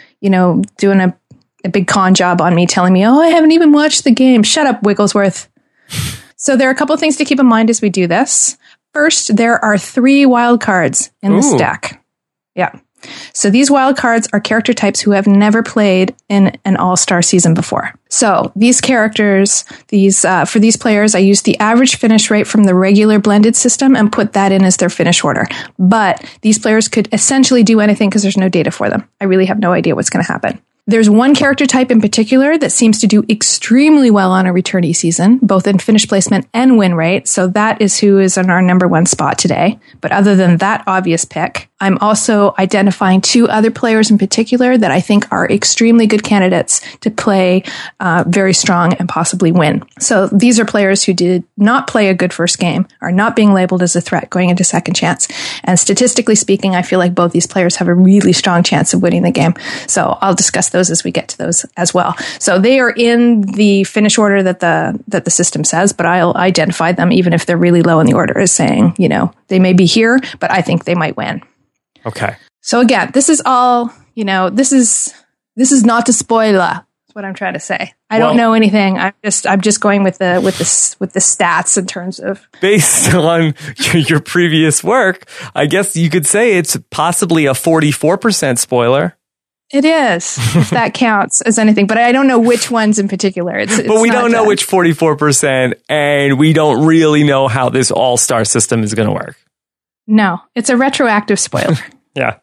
doing a big con job on me, telling me, oh, I haven't even watched the game. Shut up, Wigglesworth. So there are a couple of things to keep in mind as we do this. First, there are 3 wild cards in the stack. Yeah. So these wild cards are character types who have never played in an all-star season before. So these characters, for these players, I use the average finish rate from the regular blended system and put that in as their finish order. But these players could essentially do anything because there's no data for them. I really have no idea what's going to happen. There's one character type in particular that seems to do extremely well on a returnee season, both in finish placement and win rate. So that is who is in our number 1 spot today. But other than that obvious pick, I'm also identifying 2 other players in particular that I think are extremely good candidates to play very strong and possibly win. So these are players who did not play a good first game, are not being labeled as a threat going into second chance. And statistically speaking, I feel like both these players have a really strong chance of winning the game. So I'll discuss those as we get to those as well. So they are in the finish order that the system says, but I'll identify them even if they're really low in the order as saying, they may be here, but I think they might win. Okay. So again, this is all, this is not to spoiler. That's what I'm trying to say. I don't know anything. I'm just going with the stats in terms of based on your previous work. I guess you could say it's possibly a 44% spoiler. It is, if that counts as anything, but I don't know which ones in particular. But we don't know which 44%, and we don't really know how this all-star system is going to work. No, it's a retroactive spoiler. Yeah.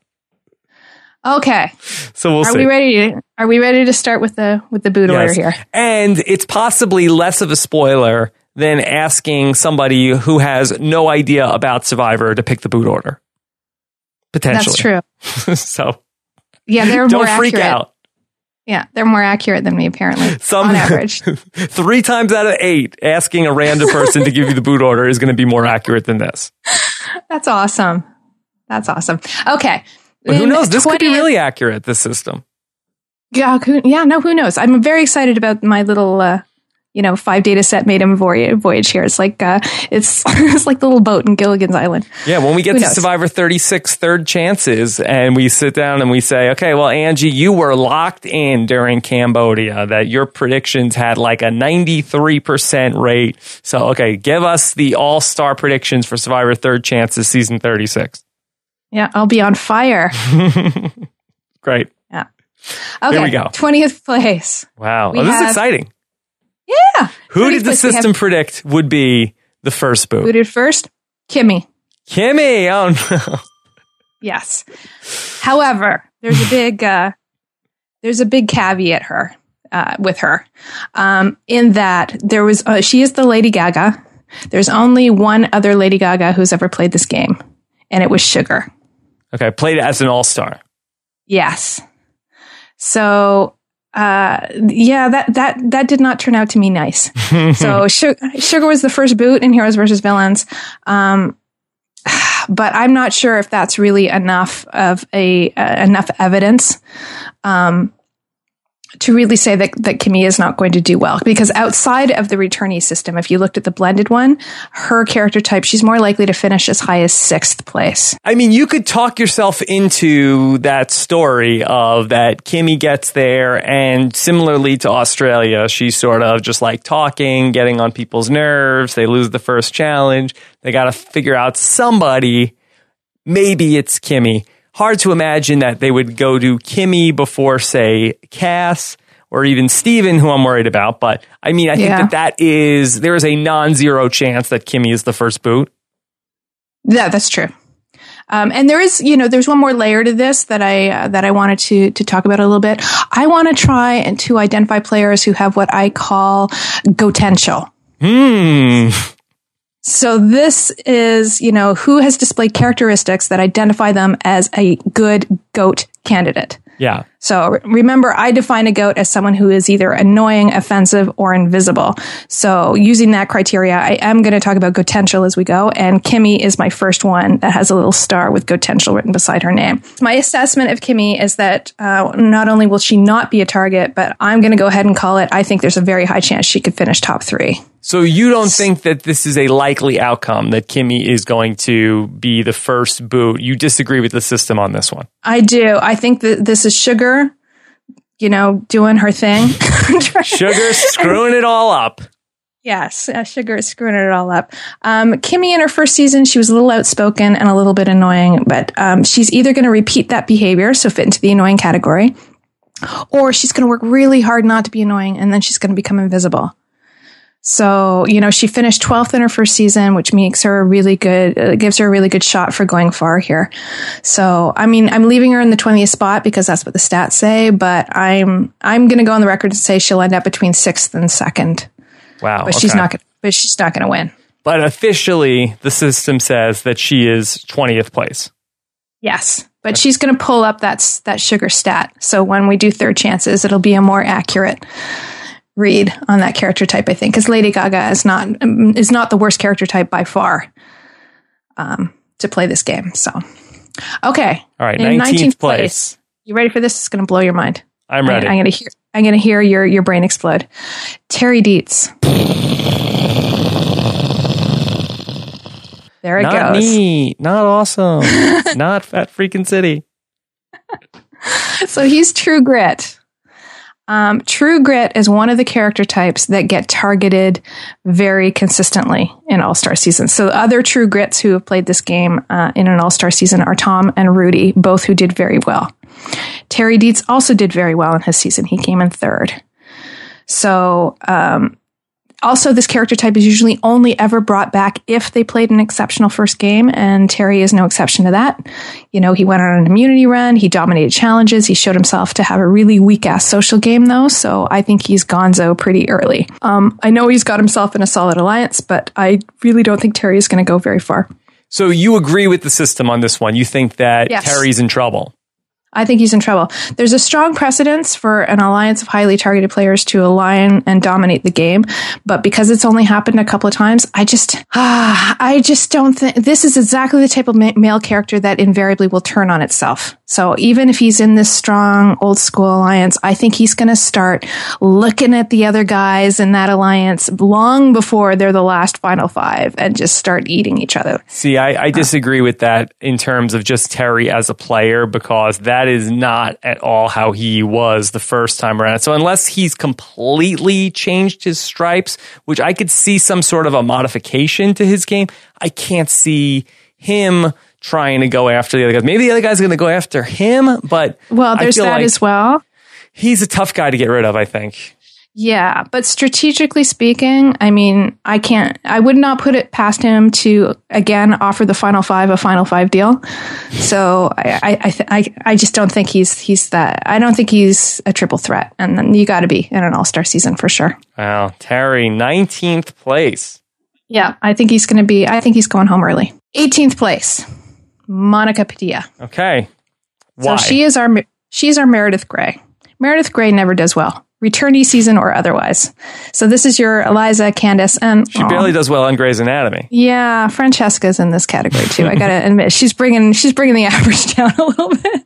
Okay. So we'll see. Are we ready to start with the boot order here? And it's possibly less of a spoiler than asking somebody who has no idea about Survivor to pick the boot order. Potentially. That's true. So yeah, they're more accurate. Don't freak out. Yeah, they're more accurate than me, apparently, on average. 3 times out of 8, asking a random person to give you the boot order is going to be more accurate than this. That's awesome. Okay. But who knows? This could be really accurate, this system. Yeah, who knows? I'm very excited about my little 5 data set maiden voyage here. It's like it's like the little boat in Gilligan's Island. Yeah, when we get to Survivor 36 third chances and we sit down and we say, okay, well, Angie, you were locked in during Cambodia that your predictions had like a 93% rate. So, okay, give us the all-star predictions for Survivor third chances season 36. Yeah, I'll be on fire. Great. Yeah. Okay, here we go. 20th place. Wow. This is exciting. Yeah. Who did the system predict would be the first boot? Who did first? Kimmy. Oh, no. Yes. However, there's a big caveat with her, in that there was, she is the Lady Gaga. There's only one other Lady Gaga who's ever played this game, and it was Sugar. Okay. Played as an all-star. Yes. So that did not turn out to me nice. So Sugar was the first boot in Heroes versus Villains. But I'm not sure if that's really enough of enough evidence to really say that Kimmy is not going to do well. Because outside of the returnee system, if you looked at the blended one, her character type, she's more likely to finish as high as 6th place. I mean, you could talk yourself into that story of that Kimmy gets there, and similarly to Australia, she's sort of just like talking, getting on people's nerves. They lose the first challenge. They got to figure out somebody. Maybe it's Kimmy. Hard to imagine that they would go to Kimmy before, say, Cass or even Steven, who I'm worried about. But I mean, I think there is a non-zero chance that Kimmy is the first boot. Yeah, that's true. And there's one more layer to this that I wanted to talk about a little bit. I want to try and to identify players who have what I call potential. So this is, who has displayed characteristics that identify them as a good GOAT candidate. Yeah. So remember, I define a GOAT as someone who is either annoying, offensive, or invisible. So using that criteria, I am going to talk about potential as we go. And Kimmy is my first one that has a little star with potential written beside her name. My assessment of Kimmy is that not only will she not be a target, but I'm going to go ahead and call it. I think there's a very high chance she could finish top 3. So you don't think that this is a likely outcome, that Kimmy is going to be the first boot? You disagree with the system on this one? I do. I think that this is Sugar, doing her thing. Sugar screwing it all up. Yes, Sugar is screwing it all up. Kimmy in her first season, she was a little outspoken and a little bit annoying, but she's either going to repeat that behavior, so fit into the annoying category, or she's going to work really hard not to be annoying, and then she's going to become invisible. So, she finished 12th in her first season, which makes her gives her a really good shot for going far here. So, I mean, I'm leaving her in the 20th spot because that's what the stats say, but I'm going to go on the record and say she'll end up between 6th and 2nd. Wow. But she's not going to win. But officially, the system says that she is 20th place. Yes. But she's going to pull up that Sugar stat. So when we do third chances, it'll be a more accurate read on that character type, I think, because Lady Gaga is not the worst character type by far to play this game. So, okay, all right, 19th place. You ready for this? It's going to blow your mind. I'm ready. I'm going to hear your brain explode. Terry Dietz. There it goes. Not me. Not awesome. Not Fat Freakin' City. So he's True Grit. True Grit is one of the character types that get targeted very consistently in All-Star seasons. So other True Grits who have played this game in an All-Star season are Tom and Rudy, both who did very well. Terry Dietz also did very well in his season. He came in 3rd. So also, this character type is usually only ever brought back if they played an exceptional first game, and Terry is no exception to that. He went on an immunity run, he dominated challenges, he showed himself to have a really weak-ass social game, though, so I think he's gonzo pretty early. I know he's got himself in a solid alliance, but I really don't think Terry is going to go very far. So you agree with the system on this one? You think that Terry's in trouble? I think he's in trouble. There's a strong precedence for an alliance of highly targeted players to align and dominate the game. But because it's only happened a couple of times, I just don't think this is exactly the type of male character that invariably will turn on itself. So even if he's in this strong old school alliance, I think he's going to start looking at the other guys in that alliance long before they're the last final 5 and just start eating each other. See, I disagree with that in terms of just Terry as a player, because that is not at all how he was the first time around. So unless he's completely changed his stripes, which I could see some sort of a modification to his game, I can't see him trying to go after the other guys. Maybe the other guy's going to go after him, but there's that as well. He's a tough guy to get rid of, I think. Yeah, but strategically speaking, I mean, I would not put it past him to, again, offer the final 5 a final 5 deal. So I just don't think he's that. I don't think he's a triple threat. And then you got to be in an all-star season for sure. Wow. Terry, 19th place. Yeah, I think he's going home early. 18th place, Monica Padilla. Okay. Why? So she's our Meredith Grey. Meredith Grey never does well, returnee season or otherwise. So this is your Eliza, Candace, and she barely does well on Grey's Anatomy. Yeah, Francesca's in this category too. I gotta admit, she's bringing the average down a little bit.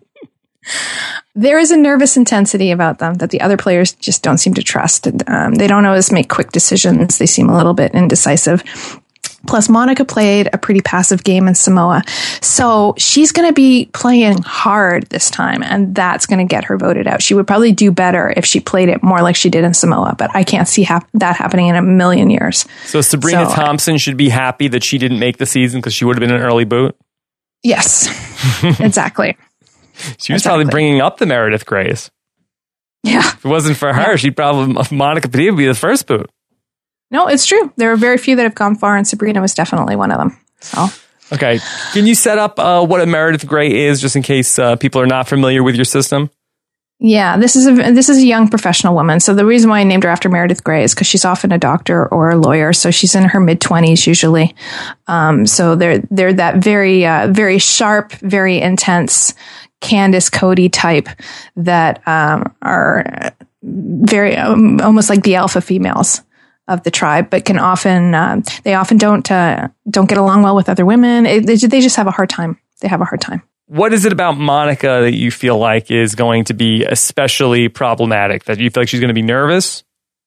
There is a nervous intensity about them that the other players just don't seem to trust. They don't always make quick decisions. They seem a little bit indecisive. Plus, Monica played a pretty passive game in Samoa. So she's going to be playing hard this time, and that's going to get her voted out. She would probably do better if she played it more like she did in Samoa, but I can't see that happening in a million years. So Sabrina Thompson should be happy that she didn't make the season because she would have been an early boot? Yes, exactly. She was probably bringing up the Meredith Greys. Yeah. If it wasn't for her, she'd probably, Monica Padilla would be the first boot. No, it's true. There are very few that have gone far, and Sabrina was definitely one of them. So, okay. Can you set up what a Meredith Grey is, just in case people are not familiar with your system? Yeah, this is a young professional woman. So the reason why I named her after Meredith Grey is because she's often a doctor or a lawyer. So she's in her mid-20s usually. So they're that very very sharp, very intense Candace Cody type that are very almost like the alpha females of the tribe, but can often they often don't get along well with other women. They just have a hard time. They have a hard time. What is it about Monica that you feel like is going to be especially problematic? That you feel like she's going to be nervous?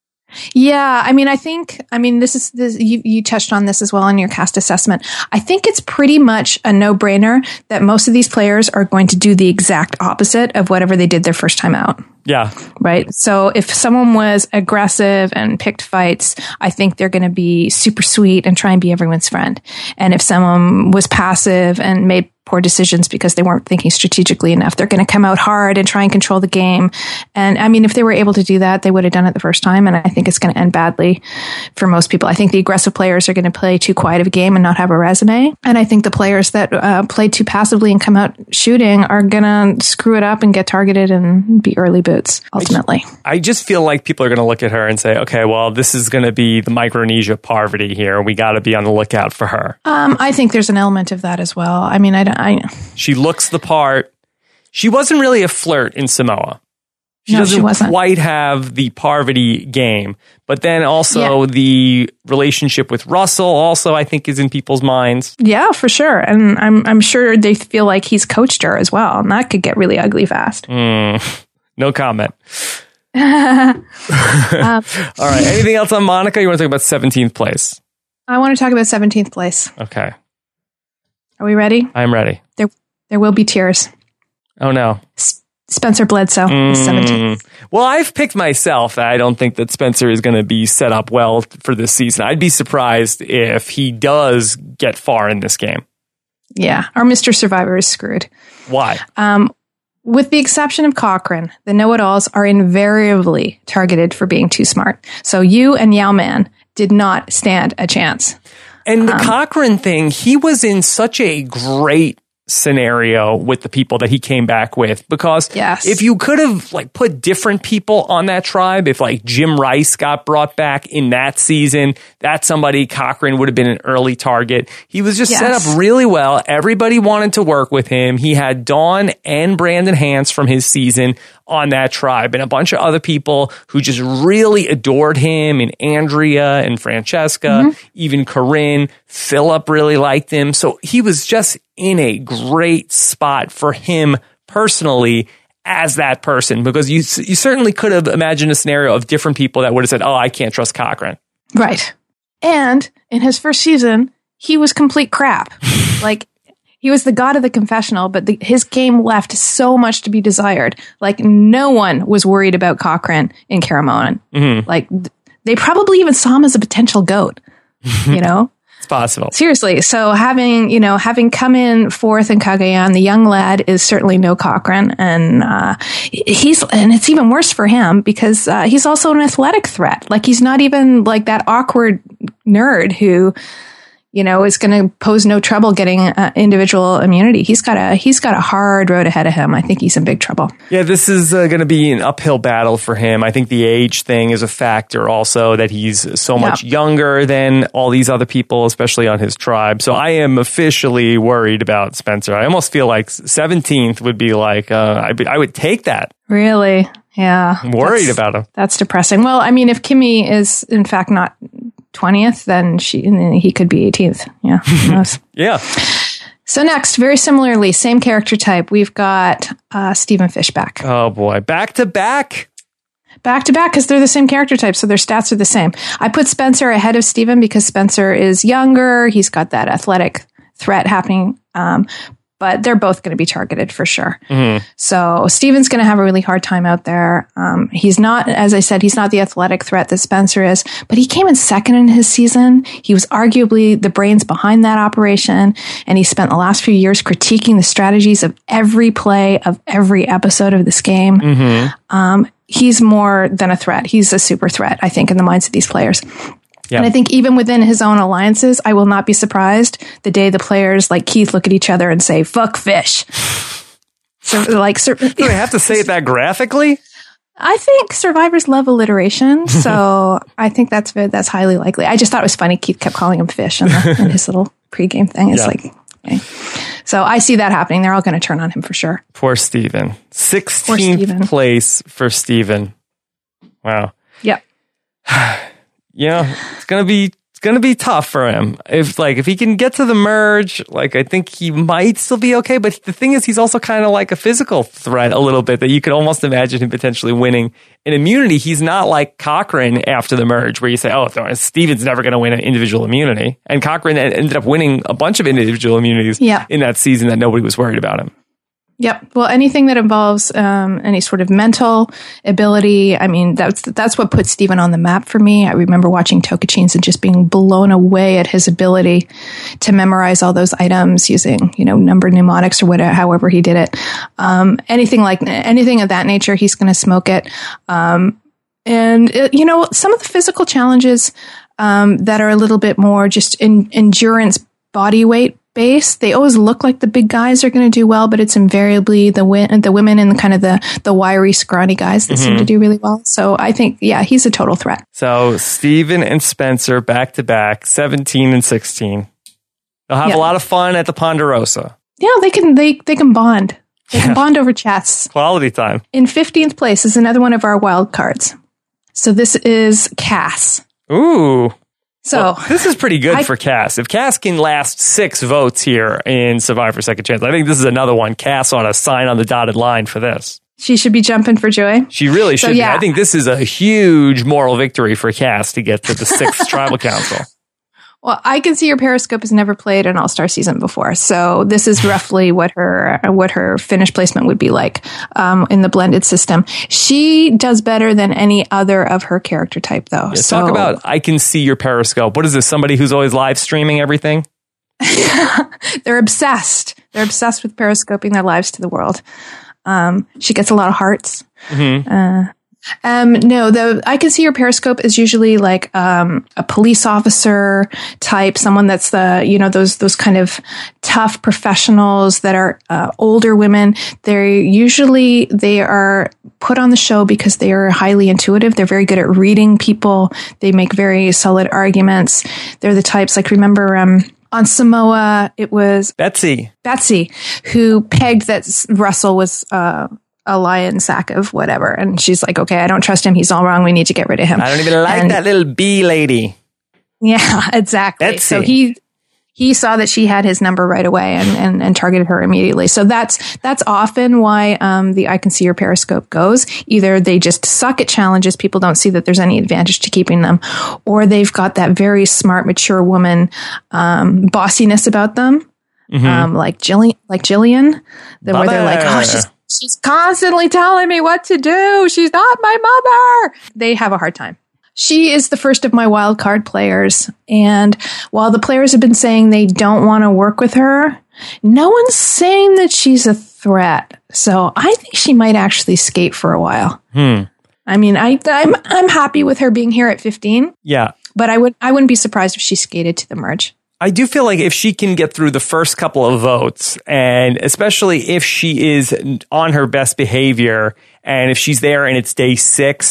Yeah, I mean, this is you touched on this as well in your cast assessment. I think it's pretty much a no-brainer that most of these players are going to do the exact opposite of whatever they did their first time out. Yeah. Right. So if someone was aggressive and picked fights, I think they're going to be super sweet and try and be everyone's friend. And if someone was passive and made poor decisions because they weren't thinking strategically enough, they're going to come out hard and try and control the game. And I mean, if they were able to do that, they would have done it the first time. And I think it's going to end badly for most people. I think the aggressive players are going to play too quiet of a game and not have a resume. And I think the players that play too passively and come out shooting are going to screw it up and get targeted and be early boots, ultimately. I just feel like people are going to look at her and say, okay, well, this is going to be the Micronesia Parvati here. We got to be on the lookout for her. I think there's an element of that as well. I mean, she looks the part. She wasn't really a flirt in Samoa. She wasn't quite have the Parvati game. But then also the relationship with Russell also, I think, is in people's minds. Yeah, for sure. And I'm sure they feel like he's coached her as well. And that could get really ugly fast. No comment. All right. Anything else on Monica? You want to talk about 17th place? I want to talk about 17th place. Okay. Are we ready? I'm ready. There will be tears. Oh, no. Spencer Bledsoe is 17th. Well, I've picked myself. I don't think that Spencer is going to be set up well for this season. I'd be surprised if he does get far in this game. Yeah. Our Mr. Survivor is screwed. Why? With the exception of Cochran, the know-it-alls are invariably targeted for being too smart. So you and Yao Man did not stand a chance. And the Cochran thing, he was in such a great scenario with the people that he came back with, because if you could have put different people on that tribe, if Jim Rice got brought back in that season, that's somebody Cochran would have been an early target. He was just set up really well. Everybody wanted to work with him. He had Dawn and Brandon Hance from his season on that tribe, and a bunch of other people who just really adored him, and Andrea and Francesca, even Corinne. Philip really liked him. So he was just in a great spot for him personally as that person, because you certainly could have imagined a scenario of different people that would have said, oh, I can't trust Cochran. Right. And in his first season, he was complete crap. He was the god of the confessional, but his game left so much to be desired. No one was worried about Cochran in Caramoan. They probably even saw him as a potential goat, you know? It's possible. Seriously. So having come in fourth in Cagayan, the young lad is certainly no Cochran. And it's even worse for him because he's also an athletic threat. He's not even that awkward nerd who, is going to pose no trouble getting individual immunity. He's got a hard road ahead of him. I think he's in big trouble. Yeah, this is going to be an uphill battle for him. I think the age thing is a factor also, that he's so much younger than all these other people, especially on his tribe. So I am officially worried about Spencer. I almost feel like 17th would be I would take that. Really? Yeah. I'm worried about him. That's depressing. Well, I mean, if Kimmy is in fact not 20th, then he could be 18th. Yeah. Who knows? Yeah. So next, very similarly, same character type, we've got Stephen Fishback. Oh boy. Back to back, because they're the same character type, so their stats are the same. I put Spencer ahead of Stephen because Spencer is younger. He's got that athletic threat happening. But they're both going to be targeted for sure. Mm-hmm. So Steven's going to have a really hard time out there. He's not, as I said, he's not the athletic threat that Spencer is, but he came in second in his season. He was arguably the brains behind that operation. And he spent the last few years critiquing the strategies of every play of every episode of this game. Mm-hmm. He's more than a threat. He's a super threat, I think, in the minds of these players. Yep. And I think even within his own alliances, I will not be surprised the day the players like Keith look at each other and say, fuck Fish. So like, do they have to say it that graphically? I think survivors love alliteration. So I think that's highly likely. I just thought it was funny. Keith kept calling him Fish in his little pregame thing. It's like, okay. So I see that happening. They're all going to turn on him for sure. Poor Steven. 16th place for Steven. Wow. Yep. It's gonna be tough for him. If he can get to the merge, I think he might still be okay. But the thing is, he's also kind of like a physical threat a little bit that you could almost imagine him potentially winning an immunity. He's not like Cochran after the merge, where you say, "Oh, Steven's never going to win an individual immunity," and Cochran ended up winning a bunch of individual immunities in that season that nobody was worried about him. Yep. Well, anything that involves any sort of mental ability, I mean, that's what put Steven on the map for me. I remember watching Tocantins and just being blown away at his ability to memorize all those items using, number mnemonics or whatever, however he did it. Anything of that nature, he's going to smoke it. Some of the physical challenges that are a little bit more just endurance, body weight base, they always look like the big guys are going to do well, but it's invariably the women and kind of the wiry, scrawny guys that seem to do really well. So I think, he's a total threat. So Steven and Spencer back to back, 17 and 16. They'll have a lot of fun at the Ponderosa. Yeah, they can bond. They can bond over chess. Quality time. In 15th place is another one of our wild cards. So this is Cass. Ooh. So this is pretty good for Cass. If Cass can last 6 votes here in Survivor Second Chance, I think this is another one. Cass ought to sign on the dotted line for this. She should be jumping for joy. She really should be. I think this is a huge moral victory for Cass to get to the 6th Tribal Council. Well, I Can See Your Periscope has never played an All-Star season before, so this is roughly what her finish placement would be like in the blended system. She does better than any other of her character type, though. Yeah, talk about I Can See Your Periscope. What is this? Somebody who's always live streaming everything? They're obsessed. They're obsessed with periscoping their lives to the world. She gets a lot of hearts. Mm-hmm. No, I Can See Your Periscope is usually like a police officer type, someone that's those kind of tough professionals that are older women. They are put on the show because they are highly intuitive. They're very good at reading people. They make very solid arguments. They're the types remember on Samoa, it was Betsy, who pegged that Russell was a lion sack of whatever. And she's like, okay, I don't trust him. He's all wrong. We need to get rid of him. I don't even like that little bee lady. Yeah, exactly. Betsy. So he saw that she had his number right away and targeted her immediately. So that's often why the I Can See Your Periscope goes. Either they just suck at challenges, people don't see that there's any advantage to keeping them, or they've got that very smart, mature woman bossiness about them, like Jillian, where they're like, oh, she's constantly telling me what to do. She's not my mother. They have a hard time. She is the first of my wild card players. And while the players have been saying they don't want to work with her, no one's saying that she's a threat. So I think she might actually skate for a while. I mean, I'm happy with her being here at 15. Yeah. But I wouldn't be surprised if she skated to the merge. I do feel like if she can get through the first couple of votes, and especially if she is on her best behavior, and if she's there and it's day 6,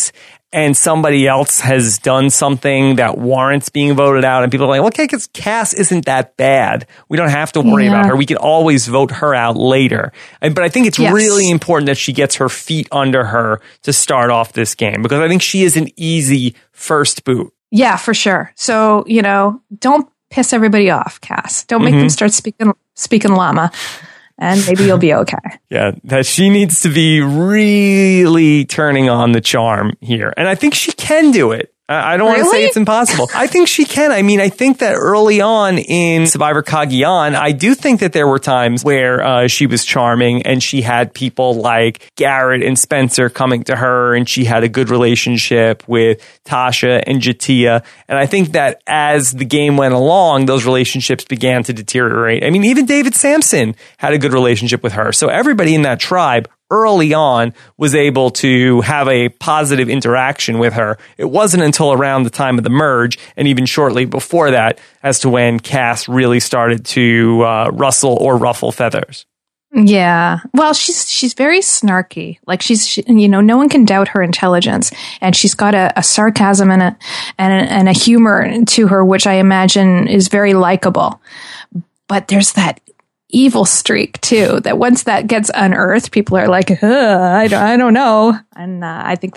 and somebody else has done something that warrants being voted out, and people are like, okay, because Cass isn't that bad. We don't have to worry about her. We can always vote her out later. But I think it's really important that she gets her feet under her to start off this game, because I think she is an easy first boot. Yeah, for sure. So, don't piss everybody off, Cass. Don't make them start speaking llama. And maybe you'll be okay. Yeah, that she needs to be really turning on the charm here. And I think she can do it. I don't want to say it's impossible. I think she can. I mean, I think that early on in Survivor Cagayan, I do think that there were times where she was charming and she had people like Garrett and Spencer coming to her, and she had a good relationship with Tasha and Jatia. And I think that as the game went along, those relationships began to deteriorate. I mean, even David Sampson had a good relationship with her. So everybody in that tribe early on was able to have a positive interaction with her. It wasn't until around the time of the merge, and even shortly before that, as to when Cass really started to rustle or ruffle feathers. Yeah. Well, she's very snarky. Like no one can doubt her intelligence, and she's got a sarcasm and a humor to her, which I imagine is very likable. But there's that evil streak too, that once that gets unearthed, people are like, I don't know. And I think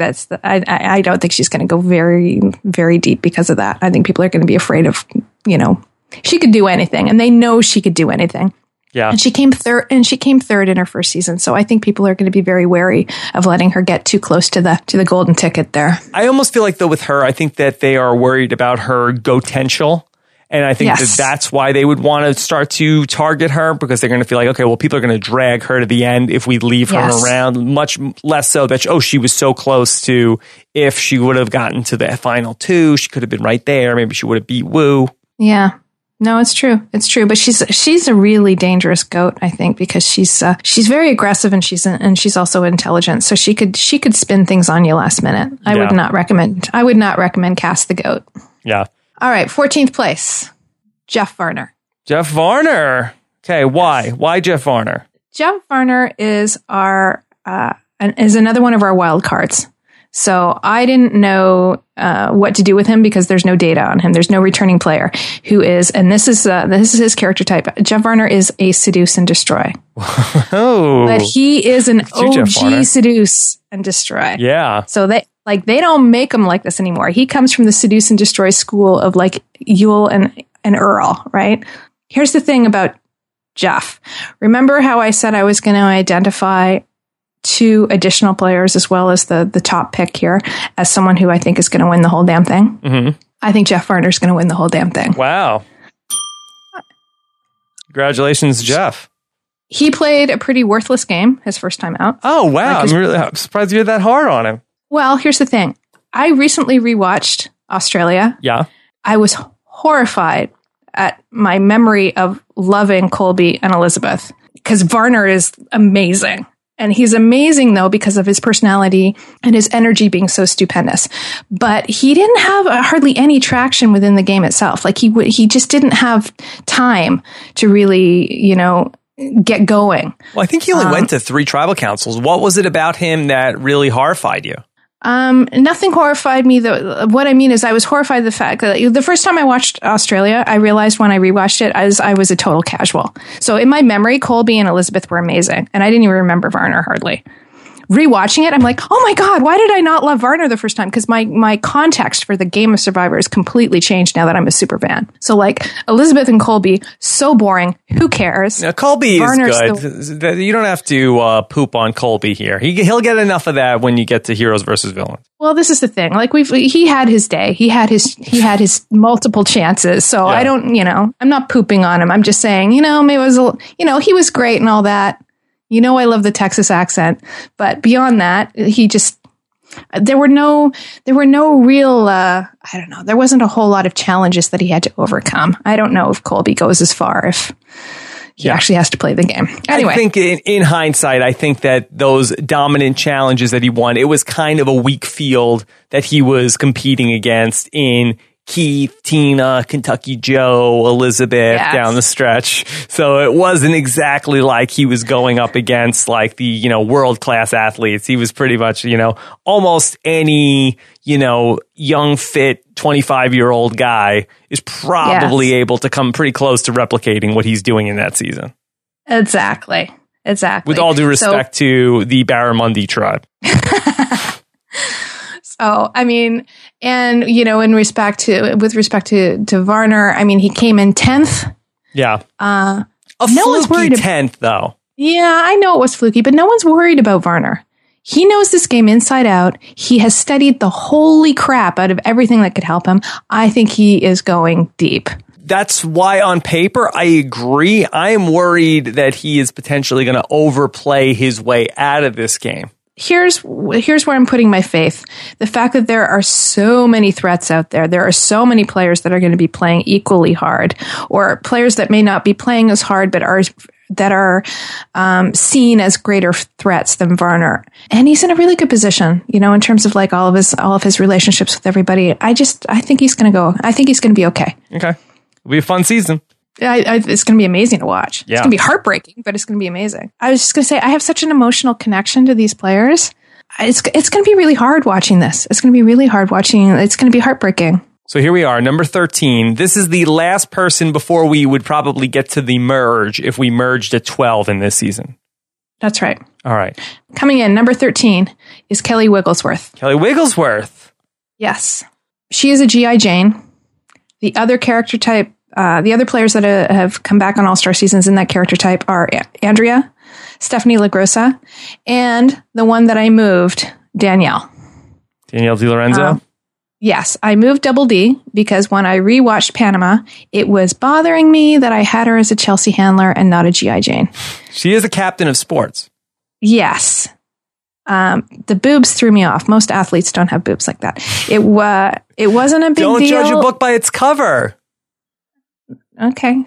I don't think she's going to go very, very deep because of that. I think people are going to be afraid of, she could do anything, and they know she could do anything. Yeah. And she came third in her first season. So I think people are going to be very wary of letting her get too close to the golden ticket there. I almost feel like, though, with her, I think that they are worried about her potential. And I think that's why they would want to start to target her, because they're going to feel like, okay, well, people are going to drag her to the end if we leave her around. Much less so that, she was so close to, if she would have gotten to the final two, she could have been right there. Maybe she would have beat Wu. Yeah. No, it's true. It's true. But she's a really dangerous goat, I think, because she's very aggressive, and she's also intelligent. So she could spin things on you last minute. I would not recommend Cass the goat. Yeah. All right, 14th place, Jeff Varner. Jeff Varner. Okay, why? Why Jeff Varner? Jeff Varner is is another one of our wild cards. So I didn't know what to do with him, because there's no data on him. There's no returning player who is, and this is his character type. Jeff Varner is a seduce and destroy. Oh, but he is an OG seduce and destroy. Yeah. So they don't make him like this anymore. He comes from the seduce and destroy school of like Yule and Earl, right? Here's the thing about Jeff. Remember how I said I was going to identify 2 additional players as well as the top pick here as someone who I think is going to win the whole damn thing? Mm-hmm. I think Jeff Varner is going to win the whole damn thing. Wow. Congratulations, Jeff. He played a pretty worthless game his first time out. Oh, wow. I'm surprised you're that hard on him. Well, here's the thing. I recently rewatched Australia. Yeah. I was horrified at my memory of loving Colby and Elizabeth, because Varner is amazing. And he's amazing, though, because of his personality and his energy being so stupendous. But he didn't have hardly any traction within the game itself. Like he just didn't have time to really, get going. Well, I think he only went to 3 tribal councils. What was it about him that really horrified you? Nothing horrified me, though. What I mean is I was horrified at the fact that the first time I watched Australia, I realized when I rewatched it, I was a total casual. So in my memory, Colby and Elizabeth were amazing, and I didn't even remember Varner hardly. Rewatching it, I'm like, oh my God, why did I not love Varner the first time? Because my context for the game of Survivor is completely changed now that I'm a super fan. So like Elizabeth and Colby, so boring. Who cares? Now, Colby is good. You don't have to poop on Colby here. He'll get enough of that when you get to Heroes versus Villains. Well, this is the thing. Like he had his day. He had his multiple chances. So I don't, I'm not pooping on him. I'm just saying, maybe it was, he was great and all that. I love the Texas accent, but beyond that, there were no real, I don't know. There wasn't a whole lot of challenges that he had to overcome. I don't know if Colby goes as far if he actually has to play the game. Anyway. I think in hindsight, I think that those dominant challenges that he won, it was kind of a weak field that he was competing against in Keith, Tina, Kentucky Joe, Elizabeth down the stretch. So it wasn't exactly like he was going up against like the, world-class athletes. He was pretty much, almost any, young, fit, 25-year-old guy is probably able to come pretty close to replicating what he's doing in that season. Exactly. With all due respect to the Barramundi tribe. So, I mean, and, with respect to Varner, I mean, he came in 10th. Yeah. No one's worried 10th, though. Yeah, I know it was fluky, but no one's worried about Varner. He knows this game inside out. He has studied the holy crap out of everything that could help him. I think he is going deep. That's why on paper, I agree. I am worried that he is potentially going to overplay his way out of this game. Here's where I'm putting my faith. The fact that there are so many threats out there. There are so many players that are going to be playing equally hard, or players that may not be playing as hard, but are seen as greater threats than Varner. And he's in a really good position, in terms of like all of his relationships with everybody. I think he's going to be okay. Okay. It'll be a fun season. It's going to be amazing to watch. Yeah. It's going to be heartbreaking, but it's going to be amazing. I was just going to say, I have such an emotional connection to these players. It's going to be really hard watching this. It's going to be really hard watching. It's going to be heartbreaking. So here we are, number 13. This is the last person before we would probably get to the merge if we merged at 12 in this season. That's right. All right. Coming in, number 13 is Kelly Wigglesworth. Kelly Wigglesworth. Yes. She is a G.I. Jane. The other character type, the other players that have come back on All-Star seasons in that character type are Andrea, Stephanie LaGrossa, and the one that I moved, Danielle. Danielle DiLorenzo? Yes, I moved Double D because when I rewatched Panama, it was bothering me that I had her as a Chelsea handler and not a G.I. Jane. She is a captain of sports. Yes. The boobs threw me off. Most athletes don't have boobs like that. It wasn't a big deal. Don't judge a book by its cover. Okay.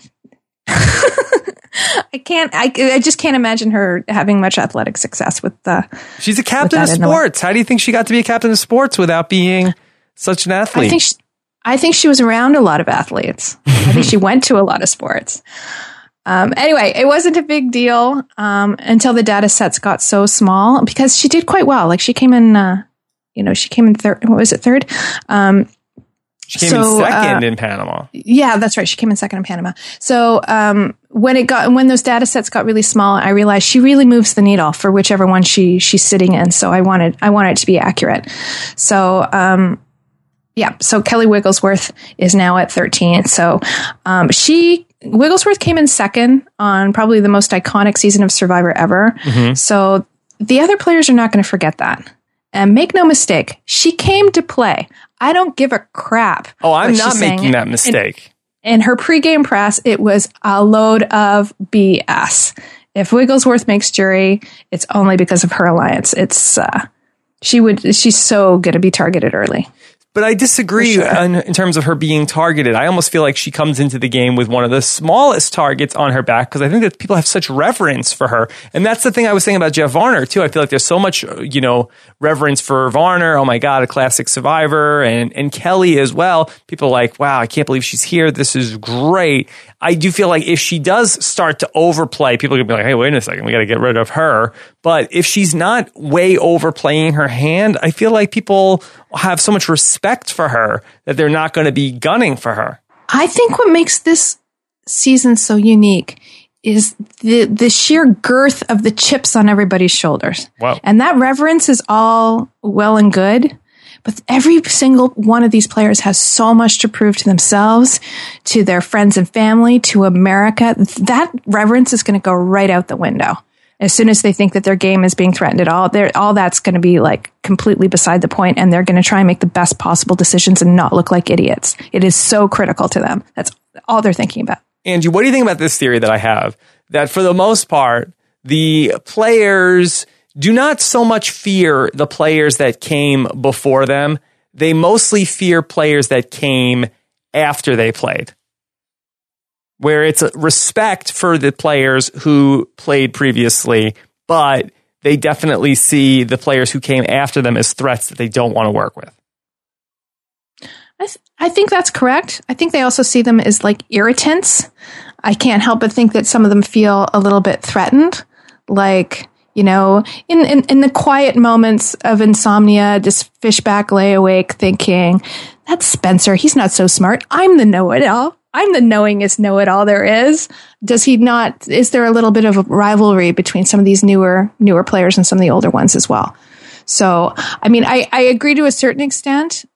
I just can't imagine her having much athletic success with the. She's a captain of sports. How do you think she got to be a captain of sports without being such an athlete? I think she was around a lot of athletes. I think she went to a lot of sports. Anyway, it wasn't a big deal until the data sets got so small because she did quite well. Like she came in, she came in third. What was it, third? She came in second in Panama. Yeah, that's right. She came in second in Panama. So when those data sets got really small, I realized she really moves the needle for whichever one she's sitting in. So I wanted it to be accurate. So so Kelly Wigglesworth is now at 13. So Wigglesworth came in second on probably the most iconic season of Survivor ever. Mm-hmm. So the other players are not going to forget that. And make no mistake, she came to play. I don't give a crap. Oh, I'm not making that mistake. In her pregame press, it was a load of BS. If Wigglesworth makes jury, it's only because of her alliance. It's she's so going to be targeted early. But I disagree in terms of her being targeted. I almost feel like she comes into the game with one of the smallest targets on her back because I think that people have such reverence for her. And that's the thing I was saying about Jeff Varner, too. I feel like there's so much, reverence for Varner. Oh, my God, a classic survivor. And Kelly as well. People are like, wow, I can't believe she's here. This is great. I do feel like if she does start to overplay, people are going to be like, hey, wait a second, we got to get rid of her. But if she's not way overplaying her hand, I feel like people have so much respect for her that they're not going to be gunning for her. I think what makes this season so unique is the sheer girth of the chips on everybody's shoulders. Wow. And that reverence is all well and good. But every single one of these players has so much to prove to themselves, to their friends and family, to America. That reverence is going to go right out the window. As soon as they think that their game is being threatened at all that's going to be like completely beside the point, and they're going to try and make the best possible decisions and not look like idiots. It is so critical to them. That's all they're thinking about. Angie, what do you think about this theory that I have? That for the most part, the players do not so much fear the players that came before them. They mostly fear players that came after they played. Where it's a respect for the players who played previously, but they definitely see the players who came after them as threats that they don't want to work with. I I think that's correct. I think they also see them as like irritants. I can't help but think that some of them feel a little bit threatened. Like, in the quiet moments of insomnia, just Fishback lay awake thinking, that's Spencer. He's not so smart. I'm the know-it-all. I'm the knowingest know-it-all there is. Does he not? Is there a little bit of a rivalry between some of these newer players and some of the older ones as well? So, I mean, I agree to a certain extent,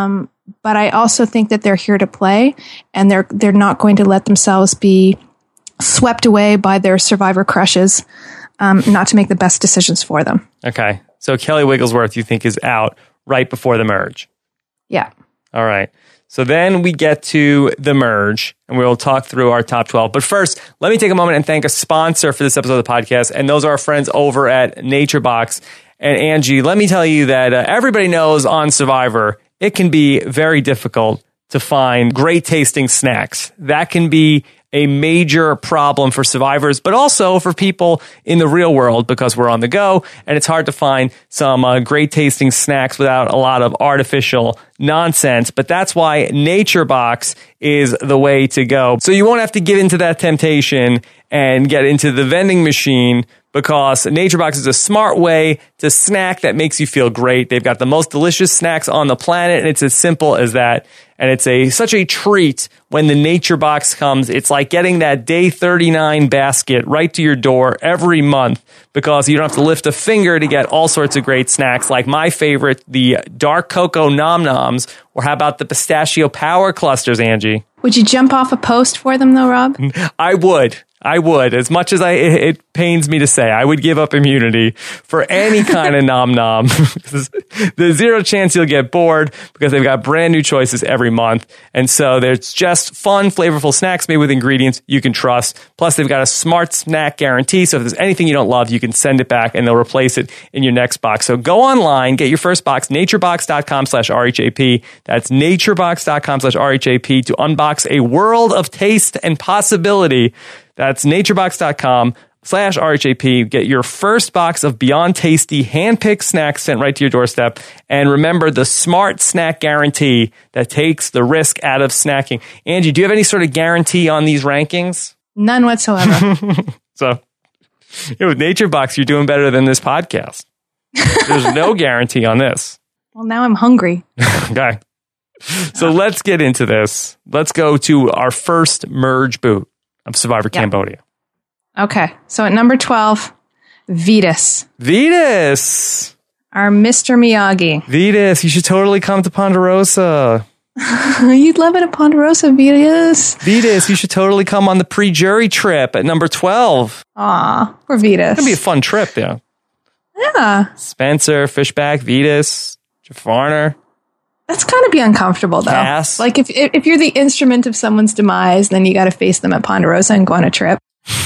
but I also think that they're here to play, and they're not going to let themselves be swept away by their Survivor crushes, not to make the best decisions for them. Okay, so Kelly Wigglesworth, you think, is out right before the merge? Yeah. All right. So then we get to the merge, and we'll talk through our top 12. But first, let me take a moment and thank a sponsor for this episode of the podcast, and those are our friends over at NatureBox. And Angie, let me tell you that everybody knows on Survivor, it can be very difficult to find great tasting snacks. That can be a major problem for survivors, but also for people in the real world because we're on the go and it's hard to find some great tasting snacks without a lot of artificial nonsense. But that's why NatureBox is the way to go. So you won't have to give into that temptation and get into the vending machine, because NatureBox is a smart way to snack that makes you feel great. They've got the most delicious snacks on the planet, and it's as simple as that. And it's such a treat when the NatureBox comes. It's like getting that day 39 basket right to your door every month, because you don't have to lift a finger to get all sorts of great snacks, like my favorite, the dark cocoa Nom Noms, or how about the pistachio power clusters, Angie? Would you jump off a post for them, though, Rob? I would. As much as it pains me to say, I would give up immunity for any kind of Nom Nom. There's zero chance you'll get bored, because they've got brand new choices every month. And so there's just fun, flavorful snacks made with ingredients you can trust. Plus, they've got a smart snack guarantee. So if there's anything you don't love, you can send it back and they'll replace it in your next box. So go online, get your first box, naturebox.com/RHAP. That's naturebox.com/RHAP to unbox a world of taste and possibility. That's naturebox.com/RHAP. Get your first box of Beyond Tasty hand-picked snacks sent right to your doorstep. And remember the smart snack guarantee that takes the risk out of snacking. Angie, do you have any sort of guarantee on these rankings? None whatsoever. So, with NatureBox, you're doing better than this podcast. There's no guarantee on this. Well, now I'm hungry. Okay. So let's get into this. Let's go to our first merge boot of Survivor Cambodia. Okay. So at number 12, Vetus. Vetus! Our Mr. Miyagi. Vetus, you should totally come to Ponderosa. You'd love it at Ponderosa, Vetus. Vetus, you should totally come on the pre-jury trip at number 12. Aw, poor Vetus. It's going to be a fun trip, yeah. Yeah. Spencer, Fishback, Vetus, Jafarner. That's gotta be uncomfortable, though. Cass. Like if you're the instrument of someone's demise, then you got to face them at Ponderosa and go on a trip.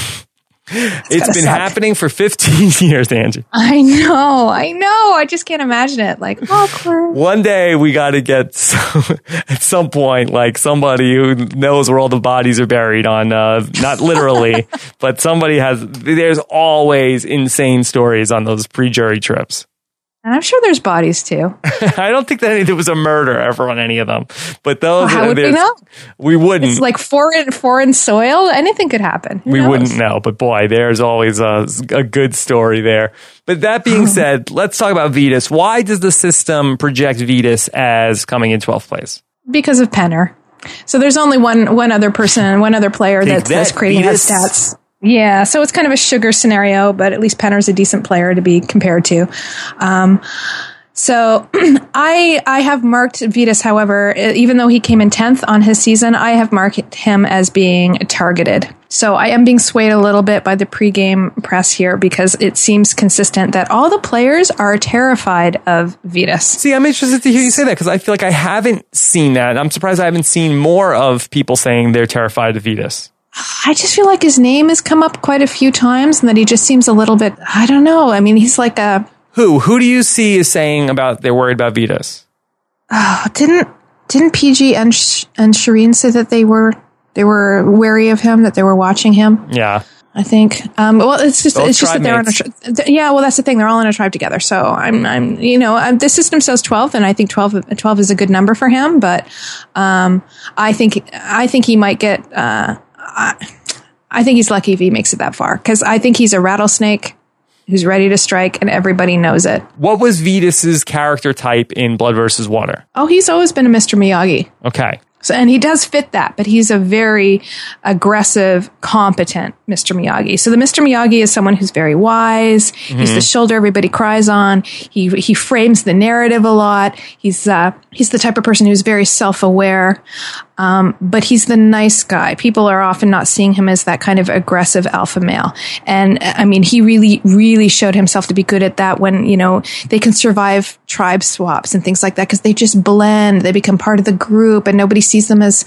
It's been happening for 15 years, Angie. I know. I just can't imagine it. Like, awkward. One day we got to get at some point, like somebody who knows where all the bodies are buried on, not literally, but there's always insane stories on those pre-jury trips. And I'm sure there's bodies too. I don't think that there was a murder ever on any of them. But those, how would we know? We wouldn't. It's like foreign soil. Anything could happen. Who knows? Wouldn't know. But boy, there's always a good story there. But that being said, let's talk about Vetus. Why does the system project Vetus as coming in 12th place? Because of Penner. So there's only one other person, one other player that's creating those stats. Yeah, so it's kind of a sugar scenario, but at least Penner's a decent player to be compared to. So I have marked Vetus, however, even though he came in 10th on his season, I have marked him as being targeted. So I am being swayed a little bit by the pregame press here, because it seems consistent that all the players are terrified of Vetus. See, I'm interested to hear you say that, because I feel like I haven't seen that. I'm surprised I haven't seen more of people saying they're terrified of Vetus. I just feel like his name has come up quite a few times, and that he just seems a little bit, I don't know. I mean, he's like a... Who do you see is saying about they're worried about Vetus? Didn't PG and Shireen say that they were wary of him, that they were watching him? Yeah. I think. Well, it's just that they're on a mates. well, that's the thing. They're all in a tribe together. So I'm the system says 12, and I think 12 is a good number for him. But I think he might get. I think he's lucky if he makes it that far, because I think he's a rattlesnake who's ready to strike, and everybody knows it. What was Vytas's character type in Blood versus Water? Oh, he's always been a Mr. Miyagi. Okay. So, and he does fit that, but he's a very aggressive, competent Mr. Miyagi. So the Mr. Miyagi is someone who's very wise. He's the shoulder everybody cries on. He frames the narrative a lot. He's the type of person who's very self-aware. But he's the nice guy. People are often not seeing him as that kind of aggressive alpha male. And I mean, he really, really showed himself to be good at that when, they can survive tribe swaps and things like that, because they just blend. They become part of the group, and nobody sees them as,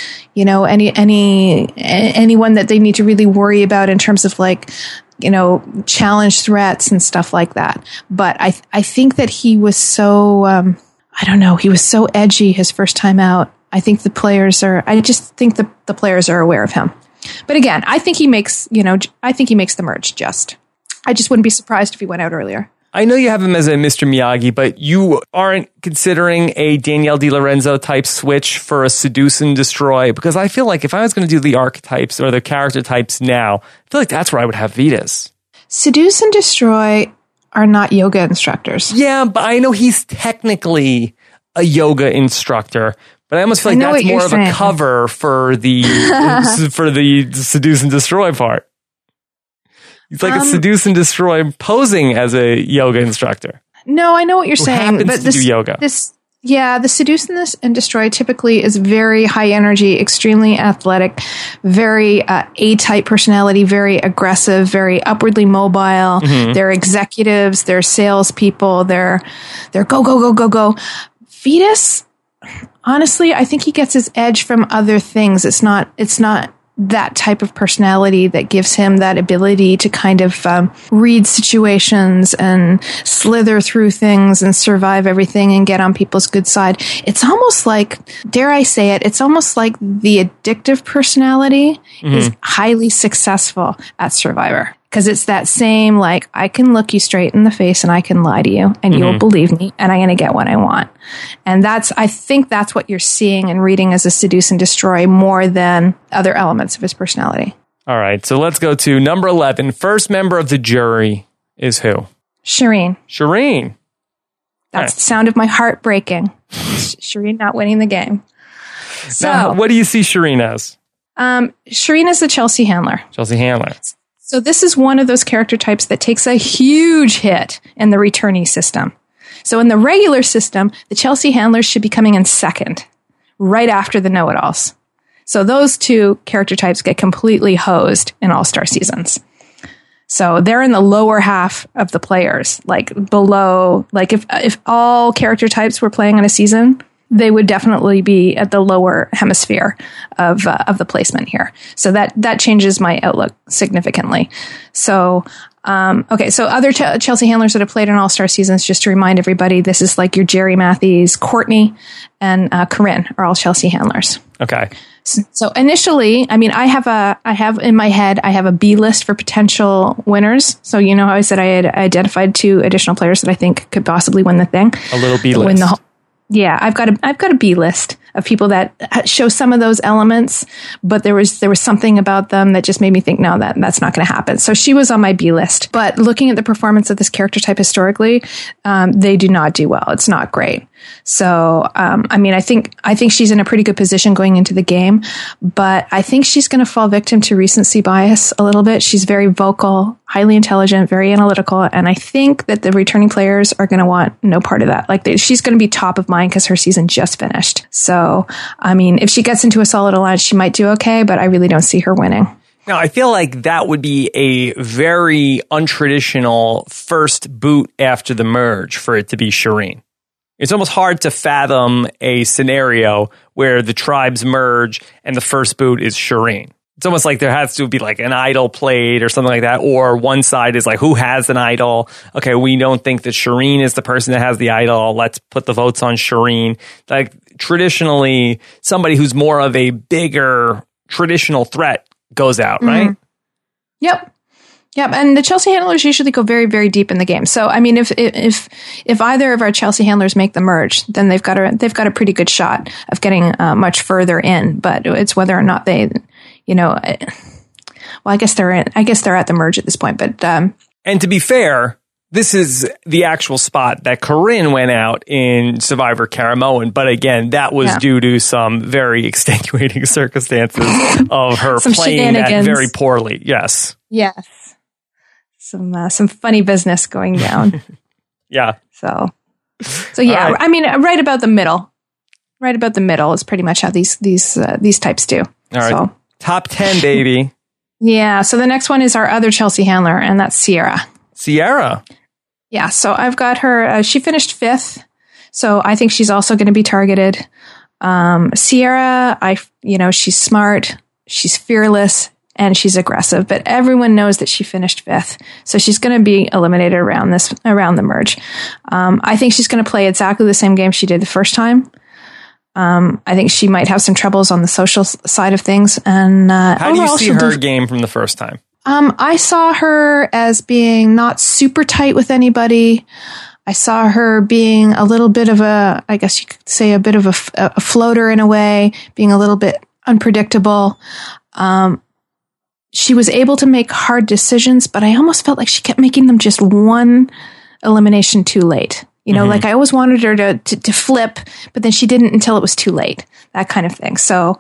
anyone that they need to really worry about in terms of challenge threats and stuff like that. But I think that he was so, he was so edgy his first time out. I just think the players are aware of him. But again, I think he makes the merge just. I just wouldn't be surprised if he went out earlier. I know you have him as a Mr. Miyagi, but you aren't considering a Danielle DiLorenzo type switch for a Seduce and Destroy, because I feel like if I was going to do the archetypes or the character types now, I feel like that's where I would have Vytas. Seduce and Destroy are not yoga instructors. Yeah, but I know he's technically a yoga instructor, but I almost feel like that's more of a cover for the for the Seduce and Destroy part. He's like a Seduce and Destroy posing as a yoga instructor. No, I know what you're saying, but to do yoga. The Seduce and Destroy typically is very high energy, extremely athletic, very A-type personality, very aggressive, very upwardly mobile. They're executives, they're salespeople, they're go, go, go, go, go. Vytas, honestly, I think he gets his edge from other things. It's not that type of personality that gives him that ability to kind of read situations and slither through things and survive everything and get on people's good side. It's almost like, dare I say it, it's almost like the addictive personality is highly successful at Survivor. Because it's that same, I can look you straight in the face and I can lie to you and you'll believe me and I'm going to get what I want. And I think that's what you're seeing and reading as a Seduce and Destroy more than other elements of his personality. All right. So let's go to number 11. First member of the jury is who? Shireen. Right. That's the sound of my heart breaking. Shireen not winning the game. So, now, what do you see Shireen as? Shireen is the Chelsea Handler. So this is one of those character types that takes a huge hit in the returnee system. So in the regular system, the Chelsea Handlers should be coming in second, right after the know-it-alls. So those two character types get completely hosed in All-Star seasons. So they're in the lower half of the players, below, if all character types were playing on a season, they would definitely be at the lower hemisphere of the placement here. So that changes my outlook significantly. So, okay. So other Chelsea Handlers that have played in All-Star seasons, just to remind everybody, this is like your Jerry Matthews, Courtney, and Corinne are all Chelsea Handlers. Okay. So initially, I mean, I have in my head, I have a B list for potential winners. So you know how I said I had identified 2 additional players that I think could possibly win the thing. A little B list. Yeah, I've got a B list of people that show some of those elements, but there was something about them that just made me think, no, that's not going to happen. So she was on my B list. But looking at the performance of this character type historically, they do not do well. It's not great. So, I mean, I think she's in a pretty good position going into the game, but I think she's going to fall victim to recency bias a little bit. She's very vocal, highly intelligent, very analytical, and I think that the returning players are going to want no part of that. She's going to be top of mind because her season just finished. So, I mean, if she gets into a solid alliance, she might do okay, but I really don't see her winning. Now, I feel like that would be a very untraditional first boot after the merge for it to be Shireen. It's almost hard to fathom a scenario where the tribes merge and the first boot is Shireen. It's almost like there has to be an idol played or something like that. Or one side is who has an idol? Okay, we don't think that Shireen is the person that has the idol. Let's put the votes on Shireen. Traditionally, somebody who's more of a bigger traditional threat goes out, right? Yep. Yep, and the Chelsea handlers usually go very, very deep in the game. So, I mean, if either of our Chelsea handlers make the merge, then they've got a pretty good shot of getting much further in. But it's whether or not they, well, I guess they're at the merge at this point. But and to be fair, this is the actual spot that Corinne went out in Survivor Caramoan. But again, that was due to some very extenuating circumstances of her playing that very poorly. Yes. Yes. Some funny business going down. Yeah. So yeah, right. I mean, right about the middle is pretty much how these types do. All right. So, top 10, baby. Yeah. So the next one is our other Chelsea handler, and that's Sierra. Sierra. Yeah. So I've got her. She finished 5th. So I think she's also going to be targeted. Sierra, she's smart, she's fearless, and she's aggressive, but everyone knows that she finished 5th. So she's going to be eliminated around the merge. I think she's going to play exactly the same game she did the first time. I think she might have some troubles on the social side of things. And how do you see her game from the first time? I saw her as being not super tight with anybody. I saw her being a little bit of I guess you could say a bit of a floater in a way, being a little bit unpredictable. She was able to make hard decisions, but I almost felt like she kept making them just one elimination too late. Like I always wanted her to flip, but then she didn't until it was too late, that kind of thing. So,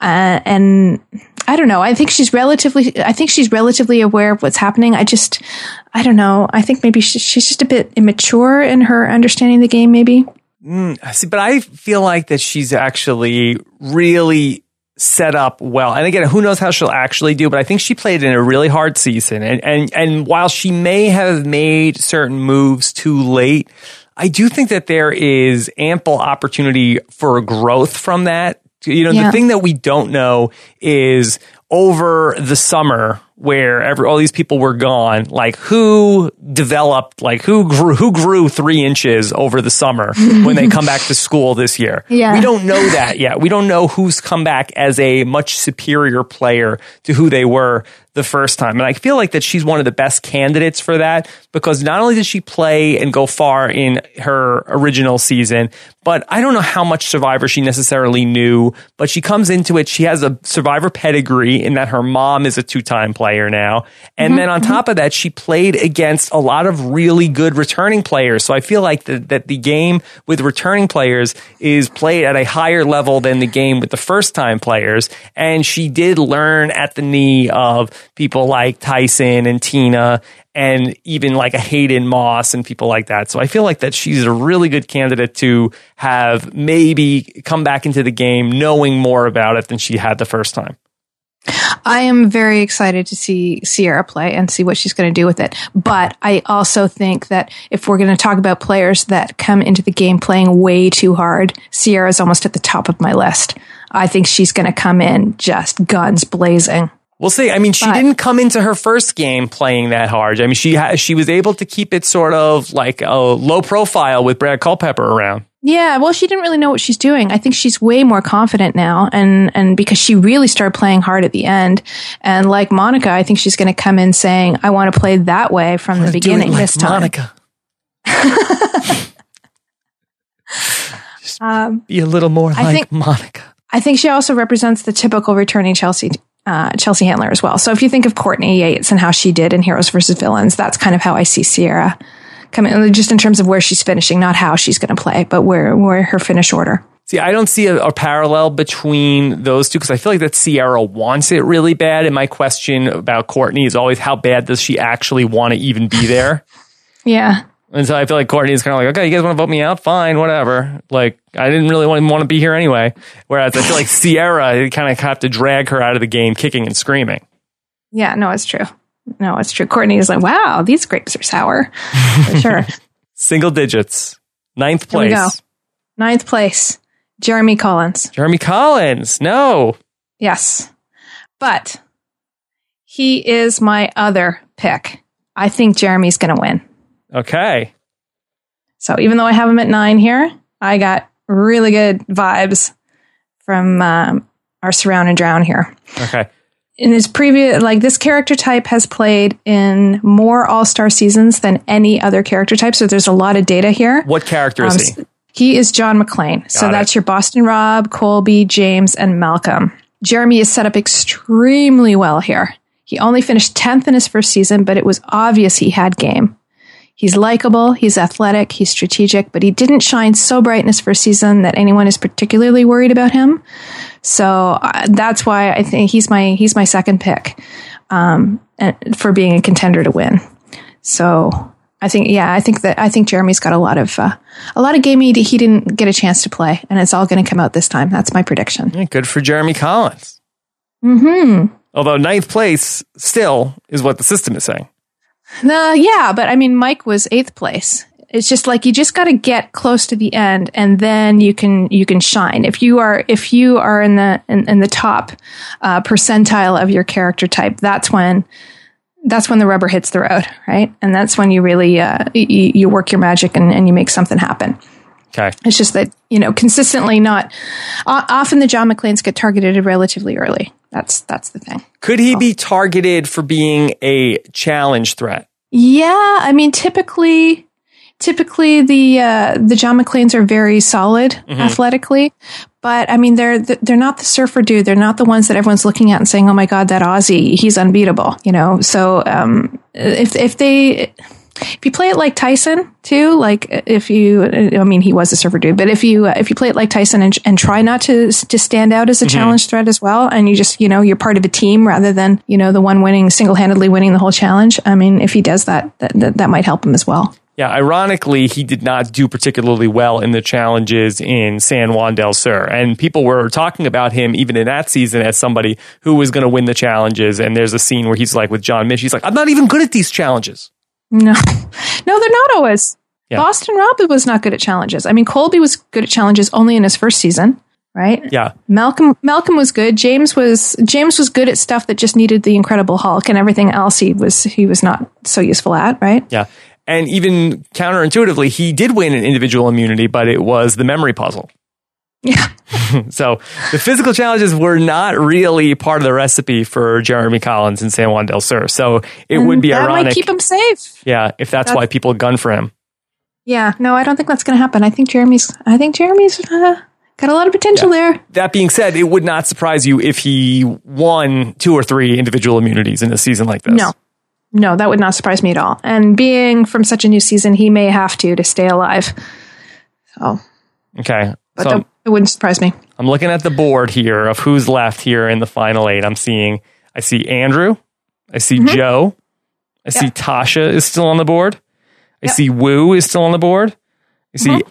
and I don't know. I think she's relatively aware of what's happening. I don't know. I think maybe she's just a bit immature in her understanding the game, maybe. See, but I feel like that she's actually really set up well. And again, who knows how she'll actually do, but I think she played in a really hard season. And while she may have made certain moves too late, I do think that there is ample opportunity for growth from that. The thing that we don't know is over the summer where all these people were gone, like who developed, like who grew 3 inches over the summer when they come back to school this year. Yeah. We don't know that yet. We don't know who's come back as a much superior player to who they were the first time. And I feel like that she's one of the best candidates for that, because not only did she play and go far in her original season, but I don't know how much Survivor she necessarily knew, but she comes into it. She has a Survivor pedigree in that her mom is a 2-time player now. And then on top of that, she played against a lot of really good returning players. So I feel like that the game with returning players is played at a higher level than the game with the first time players. And she did learn at the knee of people like Tyson and Tina and even like a Hayden Moss and people like that. So I feel like that she's a really good candidate to have maybe come back into the game knowing more about it than she had the first time. I am very excited to see Sierra play and see what she's going to do with it. But I also think that if we're going to talk about players that come into the game playing way too hard, Sierra is almost at the top of my list. I think she's going to come in just guns blazing. We'll see. I mean, she didn't come into her first game playing that hard. I mean, she was able to keep it sort of like a low profile with Brad Culpepper around. Yeah, well, she didn't really know what she's doing. I think she's way more confident now, and because she really started playing hard at the end. And like Monica, I think she's going to come in saying, "I want to play that way from the beginning this time." Monica. Just be a little more like Monica. I think she also represents the typical returning Chelsea handler as well. So if you think of Courtney Yates and how she did in Heroes versus Villains, that's kind of how I see Sierra coming, just in terms of where she's finishing, not how she's going to play, but where her finish order. See, I don't see a parallel between those two, because I feel like that Sierra wants it really bad. And my question about Courtney is always, how bad does she actually want to even be there? Yeah. And so I feel like Courtney is kind of like, okay, you guys want to vote me out? Fine, whatever. Like, I didn't really want to be here anyway. Whereas I feel like Sierra, you kind of have to drag her out of the game kicking and screaming. Yeah, no, it's true. Courtney is like, wow, these grapes are sour. For sure. Single digits. 9th place. Here we go. 9th place. Jeremy Collins. Jeremy Collins. No. Yes. But he is my other pick. I think Jeremy's going to win. Okay. So even though I have him at 9 here, I got really good vibes from our Surround and Drown here. Okay. in his previous, like this character type has played in more All-Star seasons than any other character type. So there's a lot of data here. What character is he? He is John McClane. So that's your Boston Rob, Colby, James, and Malcolm. Jeremy is set up extremely well here. He only finished 10th in his first season, but it was obvious he had game. He's likable, he's athletic, he's strategic, but he didn't shine so bright in his first season that anyone is particularly worried about him. So that's why I think he's my second pick for being a contender to win. So I think Jeremy's got a lot of game he didn't get a chance to play, and it's all going to come out this time. That's my prediction. Yeah, good for Jeremy Collins. Mm-hmm. Although 9th place still is what the system is saying. Yeah, but I mean, Mike was 8th place. It's just like you just got to get close to the end, and then you can shine. If you are in the top percentile of your character type, that's when the rubber hits the road, right? And that's when you really you work your magic and you make something happen. Okay. It's just that, consistently not often the John McClanes get targeted relatively early. That's the thing. Could he be targeted for being a challenge threat? Yeah, I mean, typically the John McClanes are very solid athletically, but I mean they're not the surfer dude. They're not the ones that everyone's looking at and saying, "Oh my God, that Aussie, he's unbeatable." So if you play it like Tyson too, like he was a surfer dude, but if you play it like Tyson and try not to stand out as a challenge threat as well, and you just you're part of a team rather than the one single-handedly winning the whole challenge. I mean, if he does that might help him as well. Yeah, ironically, he did not do particularly well in the challenges in San Juan del Sur. And people were talking about him even in that season as somebody who was going to win the challenges. And there's a scene where he's like with John Mitch, he's like, I'm not even good at these challenges. No, they're not always. Yeah. Boston Rob was not good at challenges. I mean, Colby was good at challenges only in his first season, right? Yeah. Malcolm was good. James was good at stuff that just needed the Incredible Hulk, and everything else he was not so useful at, right? Yeah. And even counterintuitively, he did win an individual immunity, but it was the memory puzzle. Yeah. So the physical challenges were not really part of the recipe for Jeremy Collins in San Juan del Sur. So it would be ironic. That might keep him safe. Yeah, if that's why people gun for him. Yeah, no, I don't think that's going to happen. I think Jeremy's got a lot of potential there. That being said, it would not surprise you if he won 2 or 3 individual immunities in a season like this. No, that would not surprise me at all. And being from such a new season, he may have to stay alive. So, okay. But it wouldn't surprise me. I'm looking at the board here of who's left here in the final 8. I see Andrew. I see Joe. I see Tasha is still on the board. I see Woo is still on the board. I see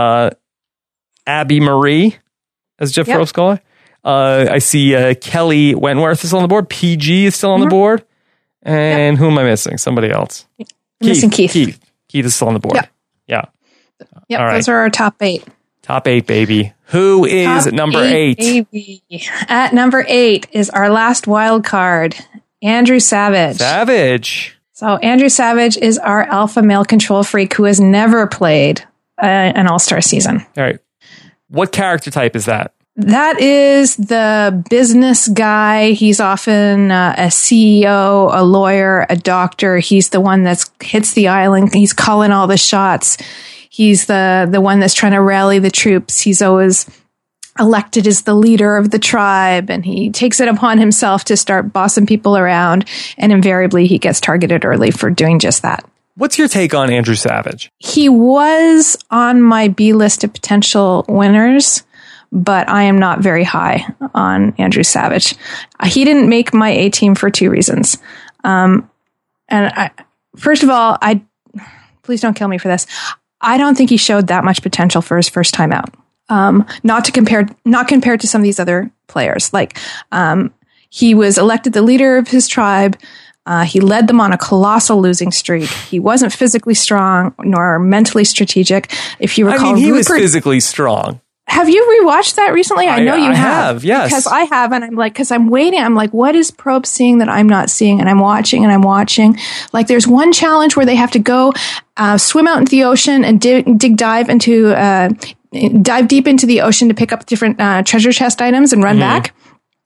Abby Marie as Jeff Rosecaller. I see Kelly Wentworth is on the board. PG is still on the board. And who am I missing? Somebody else. Missing Keith. Keith is still on the board. Yeah. Yep, all right. Those are our top 8. Top 8, baby. Who is top number 8? Baby. At number 8 is our last wild card, Andrew Savage. So Andrew Savage is our alpha male control freak who has never played an all-star season. All right. What character type is that? That is the business guy. He's often a CEO, a lawyer, a doctor. He's the one that hits the island. He's calling all the shots. He's the one that's trying to rally the troops. He's always elected as the leader of the tribe, and he takes it upon himself to start bossing people around. And invariably, he gets targeted early for doing just that. What's your take on Andrew Savage? He was on my B list of potential winners, but I am not very high on Andrew Savage. He didn't make my A team for 2 reasons. First of all, please don't kill me for this. I don't think he showed that much potential for his first time out. Not compared to some of these other players. Like, he was elected the leader of his tribe. He led them on a colossal losing streak. He wasn't physically strong nor mentally strategic. If you recall, he was physically strong. Have you rewatched that recently? I know you have. Yes. Because I have, and I'm like, because I'm waiting. I'm like, what is Probe seeing that I'm not seeing? And I'm watching. Like, there's one challenge where they have to go swim out into the ocean and dive deep into the ocean to pick up different treasure chest items and run back.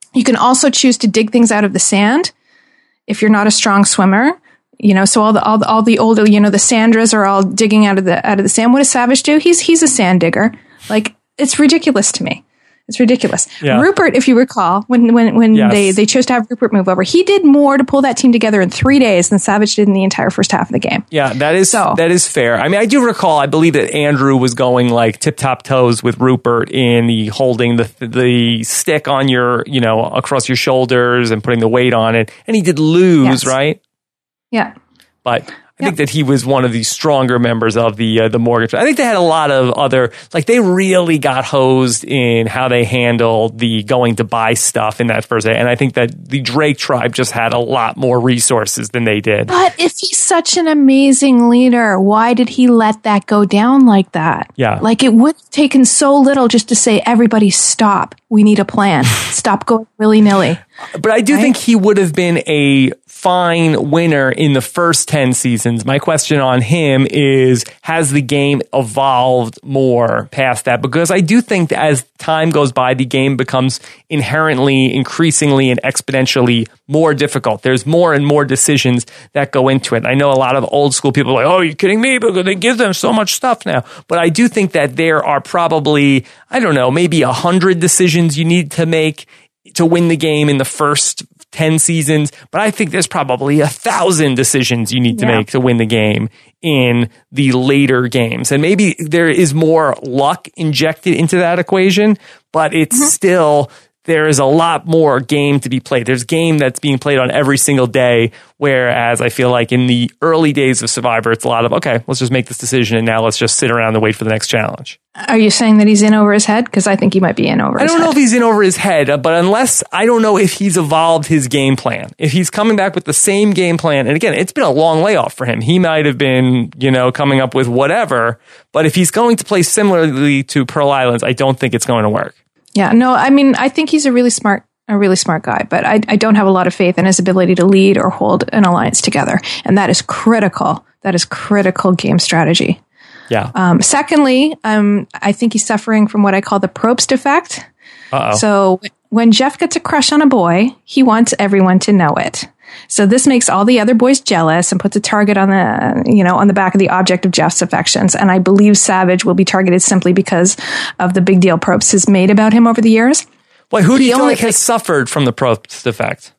You can also choose to dig things out of the sand if you're not a strong swimmer. So all the older, the Sandras are all digging out of the sand. What does Savage do? He's a sand digger. Like, it's ridiculous to me. It's ridiculous. Yeah. Rupert, if you recall, when yes. they chose to have Rupert move over, he did more to pull that team together in 3 days than Savage did in the entire first half of the game. Yeah, that is fair. I mean, I do recall, I believe that Andrew was going like tip-top toes with Rupert in the holding the stick on your, across your shoulders and putting the weight on it. And he did lose, yes. Right? Yeah. But I think that he was one of the stronger members of the mortgage. I think they had a lot of other, like they really got hosed in how they handled the going to buy stuff in that first day. And I think that the Drake tribe just had a lot more resources than they did. But if he's such an amazing leader, why did he let that go down like that? Yeah. Like it would have taken so little just to say, everybody stop. We need a plan. Stop going willy-nilly. But I do think he would have been a fine winner in the first 10 seasons. My question on him is, has the game evolved more past that? Because I do think that as time goes by, the game becomes inherently, increasingly, and exponentially more difficult. There's more and more decisions that go into it. I know a lot of old school people are like, oh, are you kidding me? Because they give them so much stuff now. But I do think that there are probably, I don't know, maybe 100 decisions you need to make to win the game in the first 10 seasons, but I think there's probably 1,000 decisions you need to make to win the game in the later games. And maybe there is more luck injected into that equation, but it's still, there is a lot more game to be played. There's game that's being played on every single day, whereas I feel like in the early days of Survivor, it's a lot of, okay, let's just make this decision and now let's just sit around and wait for the next challenge. Are you saying that he's in over his head? Because I think he might be in over his head. I don't know if he's in over his head, but I don't know if he's evolved his game plan. If he's coming back with the same game plan, and again, it's been a long layoff for him. He might have been, coming up with whatever, but if he's going to play similarly to Pearl Islands, I don't think it's going to work. Yeah, no, I mean, I think he's a really smart guy, but I don't have a lot of faith in his ability to lead or hold an alliance together. And that is critical. That is critical game strategy. Yeah. Secondly, I think he's suffering from what I call the Probst effect. Uh-oh. So when Jeff gets a crush on a boy, he wants everyone to know it. So this makes all the other boys jealous and puts a target on the back of the object of Jeff's affections. And I believe Savage will be targeted simply because of the big deal Probst has made about him over the years. Wait, who do you feel like has suffered from the Probst effect?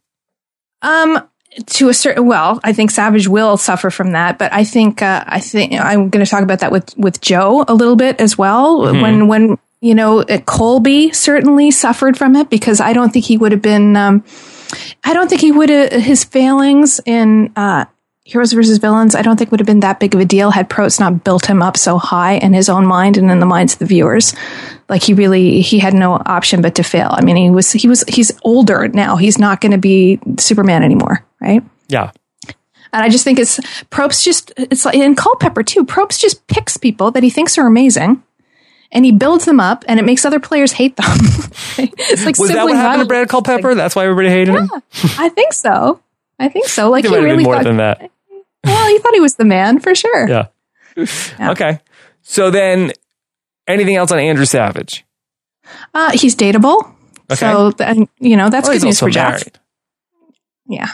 To a certain, I think Savage will suffer from that, but I think I'm going to talk about that with Joe a little bit as well. Mm-hmm. When Colby certainly suffered from it, because I don't think he would have been. His failings in Heroes versus Villains, I don't think would have been that big of a deal had Probst not built him up so high in his own mind and in the minds of the viewers. Like he had no option but to fail. I mean, he's older now. He's not going to be Superman anymore, right? Yeah. And I just think it's like in Culpepper too. Probst just picks people that he thinks are amazing, and he builds them up, and it makes other players hate them. It's like, was that what happened to Brad Culpepper? That's why everybody hated him? I think so. Like he really more than that. Well, he thought he was the man for sure. Yeah. Okay. So then, anything else on Andrew Savage? He's dateable. Okay. So that's good news for Jeff. Married. Yeah.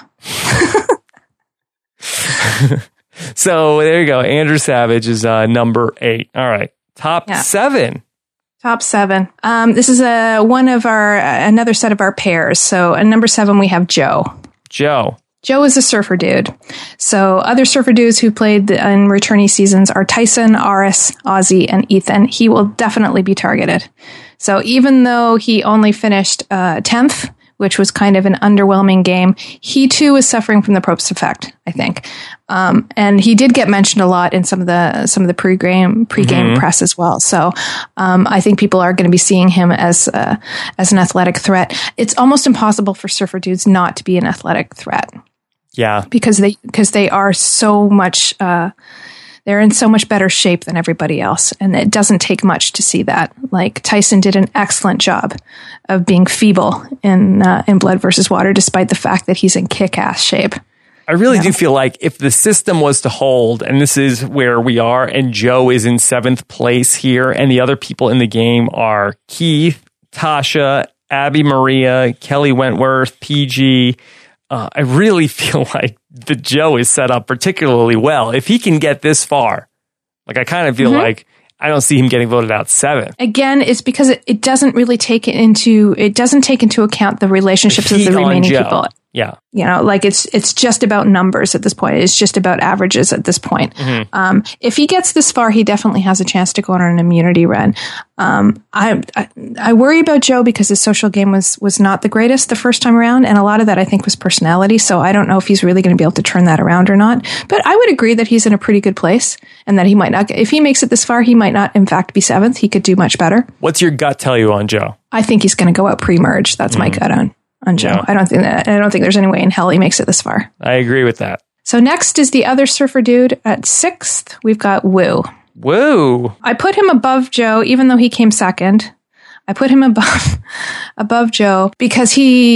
So there you go. Andrew Savage is number 8. All right. Top 7. Top 7. This is one of another set of our pairs. So at number 7 we have Joe. Joe is a surfer dude. So other surfer dudes who played in returnee seasons are Tyson, Aris, Ozzy, and Ethan. He will definitely be targeted. So even though he only finished 10th, which was kind of an underwhelming game, he too is suffering from the Probst effect, I think. And he did get mentioned a lot in some of the pre-game press as well. So I think people are going to be seeing him as an athletic threat. It's almost impossible for surfer dudes not to be an athletic threat. Yeah, because they are so much. They're in so much better shape than everybody else, and it doesn't take much to see that. Like Tyson did an excellent job of being feeble in Blood versus Water, despite the fact that he's in kick-ass shape. I really do feel like if the system was to hold, and this is where we are, and Joe is in 7th place here, and the other people in the game are Keith, Tasha, Abby Maria, Kelly Wentworth, PG. I really feel like the Joe is set up particularly well. If he can get this far, like I kind of feel like I don't see him getting voted out 7th. Again, it's because it doesn't really take into account the relationships of the remaining people. Yeah. You know, like it's just about numbers at this point. It's just about averages at this point. If he gets this far, he definitely has a chance to go on an immunity run. I worry about Joe because his social game was not the greatest the first time around, and a lot of that I think was personality. So I don't know if he's really going to be able to turn that around or not. But I would agree that he's in a pretty good place, and that he might not. If he makes it this far, he might not, in fact, be 7th. He could do much better. What's your gut tell you on Joe? I think he's going to go out pre-merge. That's my gut on Joe. Yeah. I don't think there's any way in hell he makes it this far. I agree with that. So next is the other surfer dude at 6th. We've got Wu. Woo. I put him above Joe, even though he came 2nd. I put him above Joe because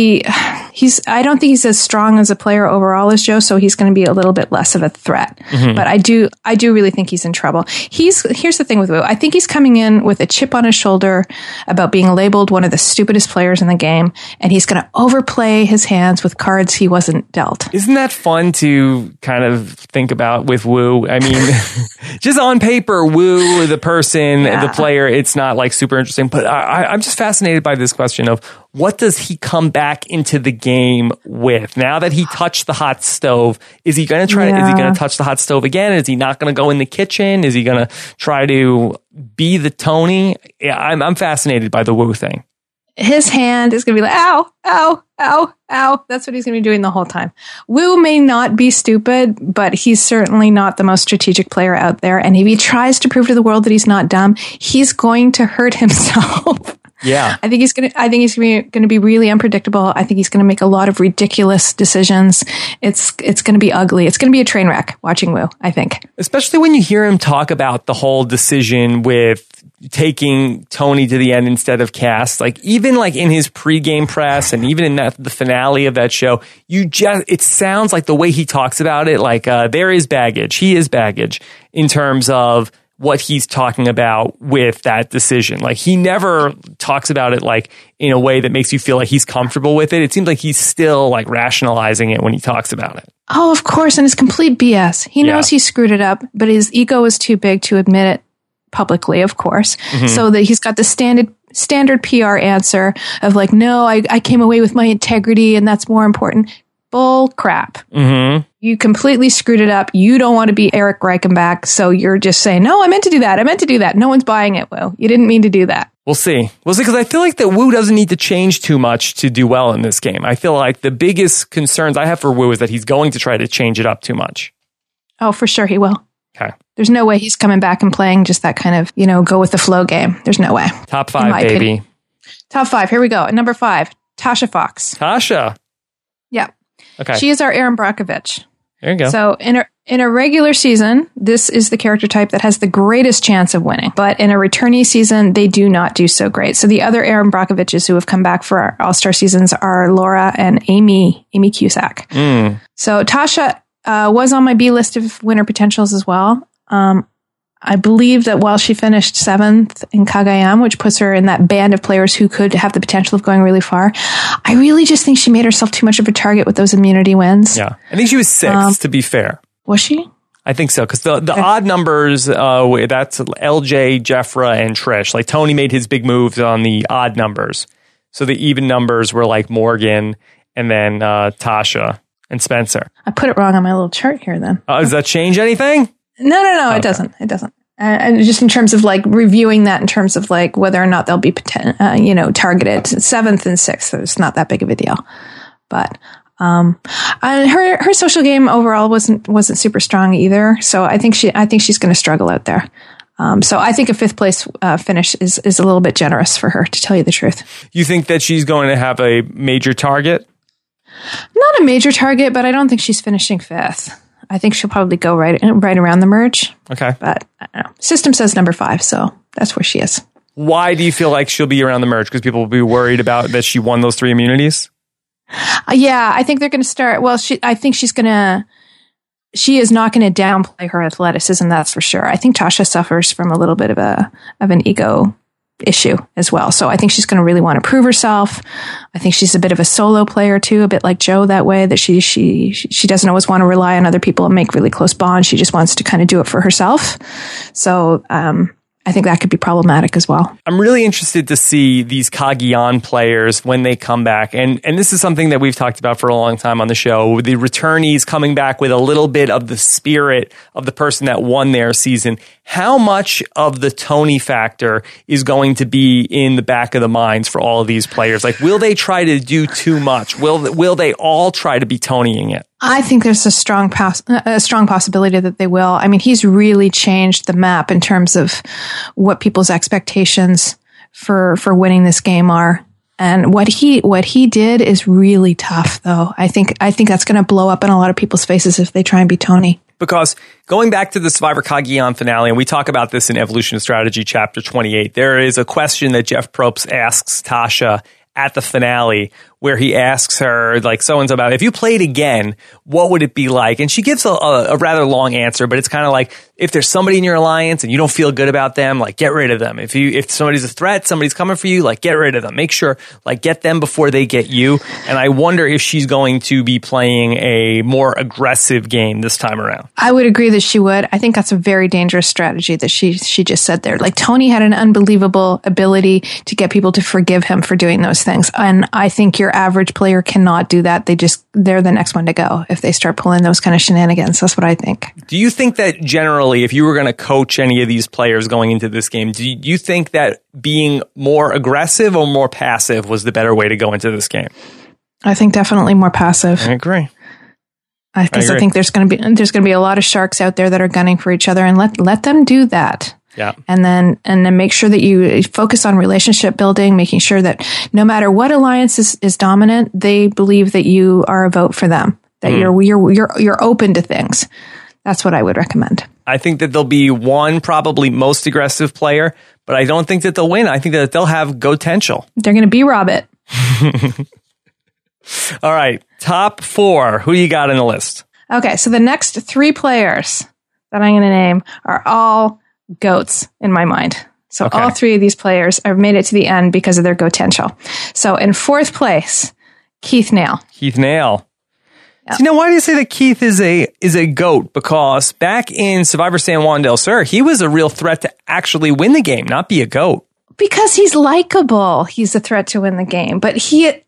I don't think he's as strong as a player overall as Joe, so he's going to be a little bit less of a threat. But I do really think he's in trouble. Here's the thing with Wu. I think he's coming in with a chip on his shoulder about being labeled one of the stupidest players in the game, and he's going to overplay his hands with cards he wasn't dealt. Isn't that fun to kind of think about with Wu? I mean, just on paper, Wu, the person, the player, it's not like super interesting, but I'm just fascinated by this question of what does he come back into the game with? Now that he touched the hot stove, is he going to try? Is he going to touch the hot stove again? Is he not going to go in the kitchen? Is he going to try to be the Tony? Yeah, I'm fascinated by the Wu thing. His hand is going to be like, ow, ow, ow, ow. That's what he's going to be doing the whole time. Wu may not be stupid, but he's certainly not the most strategic player out there. And if he tries to prove to the world that he's not dumb, he's going to hurt himself. Yeah. I think he's going to be really unpredictable. I think he's going to make a lot of ridiculous decisions. It's going to be ugly. It's going to be a train wreck watching Wu, I think. Especially when you hear him talk about the whole decision with taking Tony to the end instead of Cass, like even like in his pregame press and even in the finale of that show, it sounds like the way he talks about it, like there is baggage. He is baggage in terms of what he's talking about with that decision. Like he never talks about it like in a way that makes you feel like he's comfortable with it. It seems like he's still like rationalizing it when he talks about it. Oh, of course. And it's complete BS. He knows he screwed it up, but his ego is too big to admit it publicly, of course. So that he's got the standard PR answer of like, no, I came away with my integrity and that's more important. Bull crap. You completely screwed it up. You don't want to be Eric Reichenbach, so you're just saying, no, I meant to do that. No one's buying it, Wu. You didn't mean to do that. We'll see, because I feel like that Wu doesn't need to change too much to do well in this game. I feel like the biggest concerns I have for Wu is that he's going to try to change it up too much. Oh, for sure he will. Okay. There's no way he's coming back and playing just that kind of, go with the flow game. There's no way. Top 5, baby. Opinion. Top 5. Here we go. At number 5, Tasha Fox. Tasha. Yeah. Okay. She is our Aaron Brockovich. There you go. So in a regular season, this is the character type that has the greatest chance of winning. But in a returnee season, they do not do so great. So the other Aaron Brockoviches who have come back for our All-Star seasons are Laura and Amy Cusack. So Tasha was on my B list of winner potentials as well. I believe that while she finished 7th in Kagayam, which puts her in that band of players who could have the potential of going really far, I really just think she made herself too much of a target with those immunity wins. Yeah. I think she was 6th, to be fair. Was she? I think so, because the odd numbers, that's LJ, Jeffra, and Trish. Like, Tony made his big moves on the odd numbers. So the even numbers were like Morgan and then Tasha and Spencer. I put it wrong on my little chart here then. Does that change anything? No, okay. It doesn't. It doesn't. And just in terms of like reviewing that in terms of like whether or not they'll be, targeted 7th and 6th, it's not that big of a deal. But her social game overall wasn't super strong either. So I think she's going to struggle out there. So I think a 5th place finish is a little bit generous for her, to tell you the truth. You think that she's going to have a major target? Not a major target, but I don't think she's finishing 5th. I think she'll probably go right around the merge. Okay. But I don't know. System says number 5, so that's where she is. Why do you feel like she'll be around the merge? Because people will be worried about that she won those 3 immunities? Yeah, I think they're going to start. Well, she is not going to downplay her athleticism, that's for sure. I think Tasha suffers from a little bit of an ego issue as well. So I think she's going to really want to prove herself. I think she's a bit of a solo player too, a bit like Joe that way, that she doesn't always want to rely on other people and make really close bonds. She just wants to kind of do it for herself. So, I think that could be problematic as well. I'm really interested to see these Cagayan players when they come back. And this is something that we've talked about for a long time on the show. The returnees coming back with a little bit of the spirit of the person that won their season. How much of the Tony factor is going to be in the back of the minds for all of these players? Like, will they try to do too much? Will they all try to be Tonying it? I think there's a strong possibility that they will. I mean, he's really changed the map in terms of what people's expectations for winning this game are. And what he did is really tough, though. I think that's going to blow up in a lot of people's faces if they try and be Tony. Because going back to the Survivor Cagayan finale, and we talk about this in Evolution of Strategy, Chapter 28, there is a question that Jeff Probst asks Tasha at the finale, where he asks her, like, so-and-so about, if you played again, what would it be like? And she gives a rather long answer, but it's kind of like, if there's somebody in your alliance and you don't feel good about them, like, get rid of them. If somebody's a threat, somebody's coming for you, like, get rid of them. Make sure, like, get them before they get you. And I wonder if she's going to be playing a more aggressive game this time around. I would agree that she would. I think that's a very dangerous strategy that she just said there. Like, Tony had an unbelievable ability to get people to forgive him for doing those things. And I think your average player cannot do that. They're the next one to go if they start pulling those kind of shenanigans. That's what I think. Do you think that generally, if you were going to coach any of these players going into this game, do you think that being more aggressive or more passive was the better way to go into this game? I think definitely more passive. I agree. I think there's going to be a lot of sharks out there that are gunning for each other, and let them do that. Yeah. And then make sure that you focus on relationship building, making sure that no matter what alliance is dominant, they believe that you are a vote for them, that you're open to things. That's what I would recommend. I think that there'll be one probably most aggressive player, but I don't think that they'll win. I think that they'll have potential. They're going to be-rob it. All right. Top 4. Who you got in the list? Okay. So the next 3 players that I'm going to name are all goats in my mind. So Okay. all 3 of these players have made it to the end because of their potential. So in 4th place, Keith Nale. Keith Nale. Yeah. So, why do you say that Keith is a GOAT? Because back in Survivor San Juan del Sur, he was a real threat to actually win the game, not be a GOAT. Because he's likable, he's a threat to win the game. But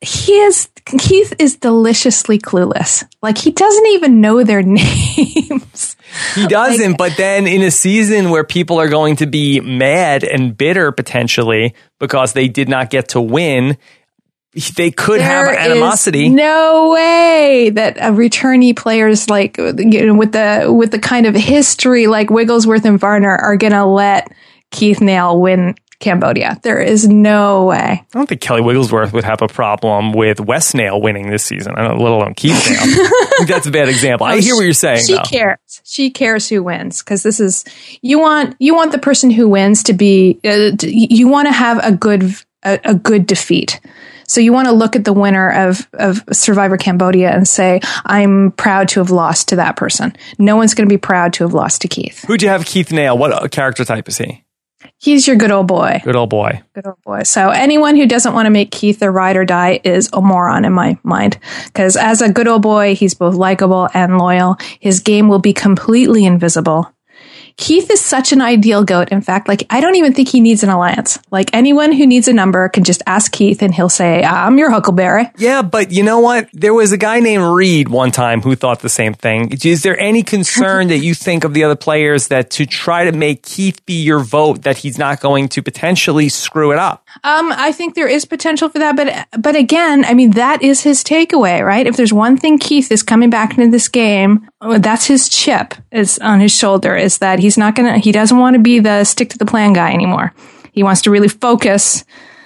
Keith is deliciously clueless. Like, he doesn't even know their names. He doesn't, but then in a season where people are going to be mad and bitter potentially because they did not get to win, they could have animosity. No way that a returnee players like, with the kind of history like Wigglesworth and Varner are going to let Keith Nale win Cambodia. There is no way. I don't think Kelly Wigglesworth would have a problem with Wes Nale winning this season, let alone Keith Nale. I think that's a bad example. I hear what you're saying, She cares. She cares who wins, because this is, you want the person who wins to be, you want to have a good defeat. So you want to look at the winner of Survivor Cambodia and say, I'm proud to have lost to that person. No one's going to be proud to have lost to Keith. Who'd you have Keith Nale? What character type is he? He's your good old boy. Good old boy. Good old boy. So anyone who doesn't want to make Keith their ride or die is a moron in my mind. Because as a good old boy, he's both likable and loyal. His game will be completely invisible. Keith is such an ideal goat. In fact, like, I don't even think he needs an alliance. Like, anyone who needs a number can just ask Keith and he'll say, I'm your Huckleberry. Yeah, but you know what? There was a guy named Reed one time who thought the same thing. Is there any concern that you think of the other players that to try to make Keith be your vote, that he's not going to potentially screw it up? I think there is potential for that. But again, I mean, that is his takeaway, right? If there's one thing Keith is coming back into this game, that's his chip is on his shoulder, is that he doesn't want to be the stick to the plan guy anymore. He wants to really focus,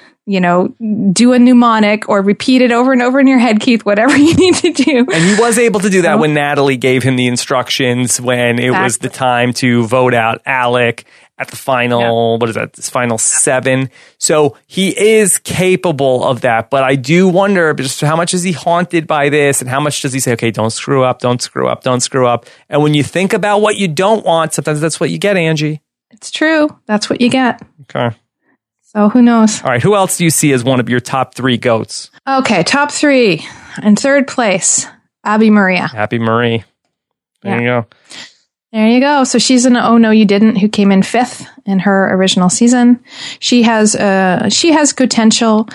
do a mnemonic or repeat it over and over in your head, Keith, whatever you need to do. And he was able to do that when Natalie gave him the instructions when it was the time to vote out Alec at the final, what is that? This final 7. So he is capable of that, but I do wonder just how much is he haunted by this, and how much does he say, okay, don't screw up, don't screw up, don't screw up. And when you think about what you don't want, sometimes that's what you get, Angie. It's true. That's what you get. Okay. So who knows? All right. Who else do you see as one of your top 3 GOATs? Okay, top 3. In third place, Abby Maria. Abby Marie. There you go. There you go. So she's an Oh No You Didn't who came in 5th in her original season. She has potential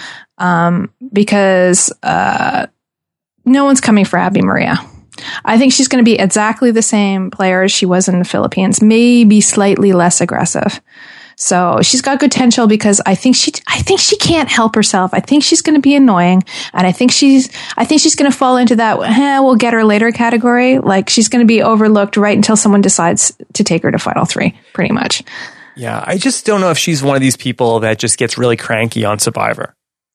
because no one's coming for Abby Maria. I think she's going to be exactly the same player as she was in the Philippines, maybe slightly less aggressive. So she's got good potential because I think she can't help herself. I think she's going to be annoying, and I think she's going to fall into that we'll get her later category. Like she's going to be overlooked right until someone decides to take her to Final 3, pretty much. Yeah, I just don't know if she's one of these people that just gets really cranky on Survivor.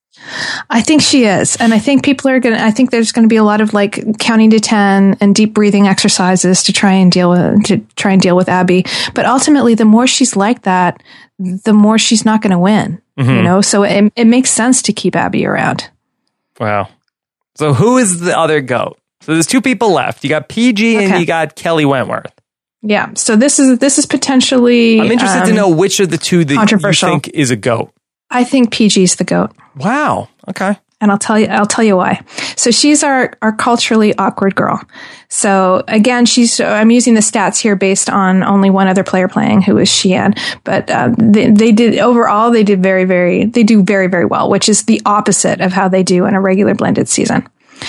I think she is. And I think I think there's going to be a lot of like counting to 10 and deep breathing exercises to try and deal with Abby. But ultimately, the more she's like that, the more she's not going to win, you know? So it makes sense to keep Abby around. Wow. So who is the other GOAT? So there's 2 people left. You got PG and you got Kelly Wentworth. Yeah. So this is potentially, I'm interested to know which of the 2 that you think is a GOAT. I think PG's the GOAT. Wow. Okay. And I'll tell you why. So she's our culturally awkward girl. So again, I'm using the stats here based on only one other player playing, who is Xian. But they do very, very well, which is the opposite of how they do in a regular blended season.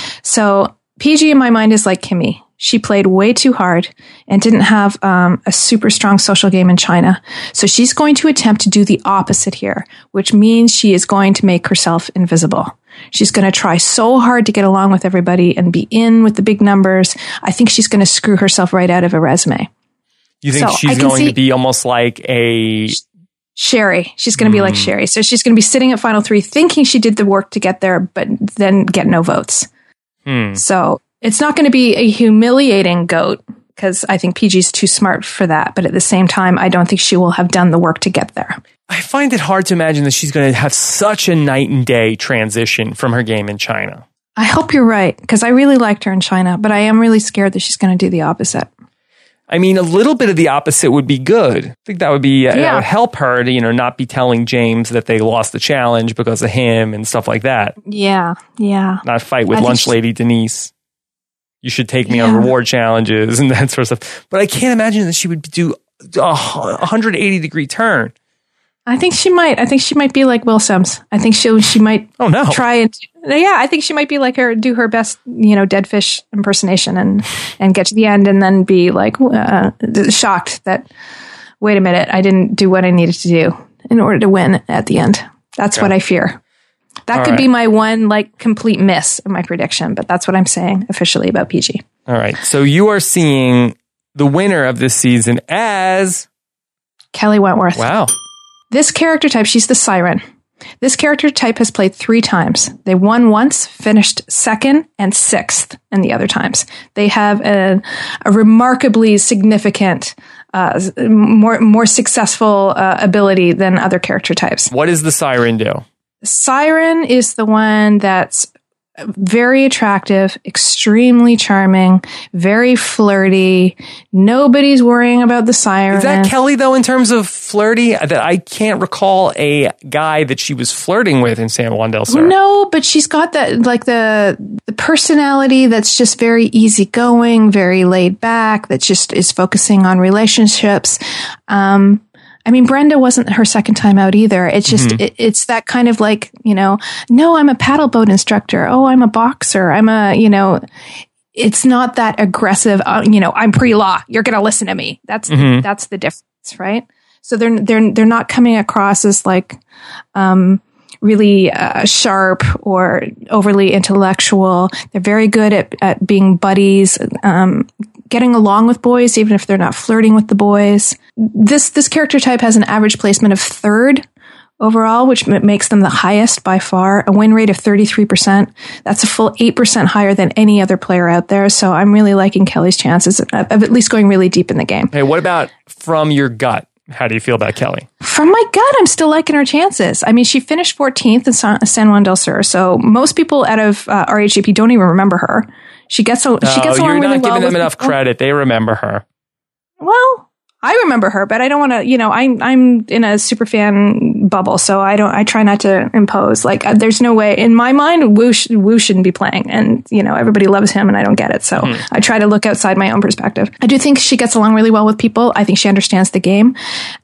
So PG in my mind is like Kimmy. She played way too hard and didn't have a super strong social game in China. So she's going to attempt to do the opposite here, which means she is going to make herself invisible. She's going to try so hard to get along with everybody and be in with the big numbers. I think she's going to screw herself right out of a resume. You think she's going to be almost like a... Sherry. She's going to be like Sherry. So she's going to be sitting at Final 3 thinking she did the work to get there, but then get no votes. So... It's not going to be a humiliating GOAT because I think PG's too smart for that. But at the same time, I don't think she will have done the work to get there. I find it hard to imagine that she's going to have such a night and day transition from her game in China. I hope you're right because I really liked her in China, but I am really scared that she's going to do the opposite. I mean, a little bit of the opposite would be good. I think that would be that would help her to, not be telling James that they lost the challenge because of him and stuff like that. Yeah. Not fight with lunch lady Denise. You should take me on reward challenges and that sort of stuff. But I can't imagine that she would do a 180-degree turn. I think she might. I think she might be like Will Sims. I think she might try and... Yeah, I think she might be like her, do her best, dead fish impersonation and get to the end and then be like shocked that, wait a minute, I didn't do what I needed to do in order to win at the end. That's what I fear. That could be my one complete miss of my prediction, but that's what I'm saying officially about PG. All right. So you are seeing the winner of this season as... Kelly Wentworth. Wow. This character type, she's the Siren. This character type has played 3 times. They won once, finished 2nd and 6th in the other times. They have a remarkably significant, more successful ability than other character types. What does the Siren do? Siren is the one that's very attractive, extremely charming, very flirty. Nobody's worrying about the Siren. Is that Kelly, though, in terms of flirty? That I can't recall a guy that she was flirting with in San Juan del Sur. No, but she's got that, the personality that's just very easygoing, very laid back, that just is focusing on relationships. Brenda wasn't her second time out either. It's just, it's that kind of no, I'm a paddle boat instructor. Oh, I'm a boxer. It's not that aggressive. I'm pre-law. You're going to listen to me. That's the difference, right? So they're not coming across as really sharp or overly intellectual. They're very good at being buddies, getting along with boys, even if they're not flirting with the boys. This character type has an average placement of 3rd overall, which makes them the highest by far. A win rate of 33%. That's a full 8% higher than any other player out there. So I'm really liking Kelly's chances of at least going really deep in the game. Hey, what about from your gut? How do you feel about Kelly? From my gut, I'm still liking her chances. I mean, she finished 14th in San Juan del Sur, so most people out of RHAP don't even remember her. She gets along really well. You're not giving them enough credit. They remember her. Well, I remember her, but I don't want to, I'm in a super fan bubble, so I try not to impose. Like, there's no way in my mind, Wu shouldn't be playing, and everybody loves him, and I don't get it. So I try to look outside my own perspective. I do think she gets along really well with people. I think she understands the game.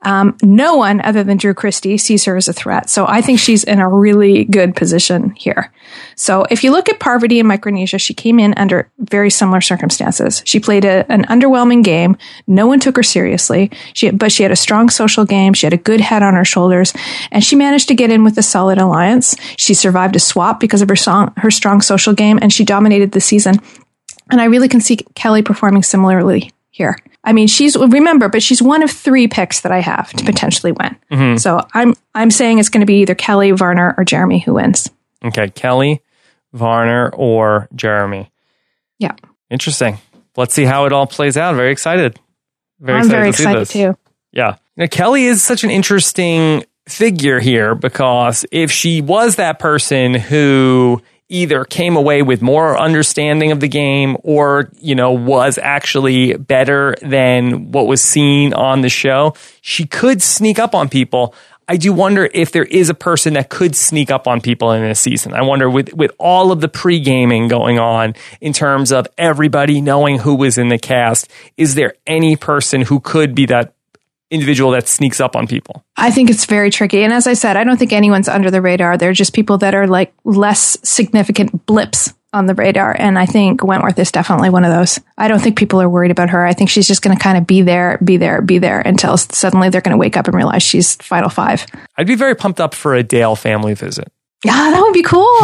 No one other than Drew Christie sees her as a threat, so I think she's in a really good position here. So if you look at Parvati in Micronesia, she came in under very similar circumstances. She played an underwhelming game. No one took her seriously. But she had a strong social game. She had a good head on her shoulders, and she managed to get in with a solid alliance. She survived a swap because of her strong social game, and she dominated the season. And I really can see Kelly performing similarly here. I mean, she's one of 3 picks that I have to potentially win. Mm-hmm. So I'm saying it's going to be either Kelly, Varner, or Jeremy who wins. Okay, Kelly, Varner, or Jeremy. Yeah. Interesting. Let's see how it all plays out. Very excited. I'm very excited too. Yeah. Kelly is such an interesting figure here because if she was that person who either came away with more understanding of the game or, was actually better than what was seen on the show, she could sneak up on people. I do wonder if there is a person that could sneak up on people in this season. I wonder with all of the pre-gaming going on in terms of everybody knowing who was in the cast, is there any person who could be that individual that sneaks up on people? I think it's very tricky. And as I said, I don't think anyone's under the radar. They're just people that are like less significant blips on the radar. And I think Wentworth is definitely one of those. I don't think people are worried about her. I think she's just going to kind of be there until suddenly they're going to wake up and realize she's Final 5. I'd be very pumped up for a Dale family visit. Yeah, that would be cool.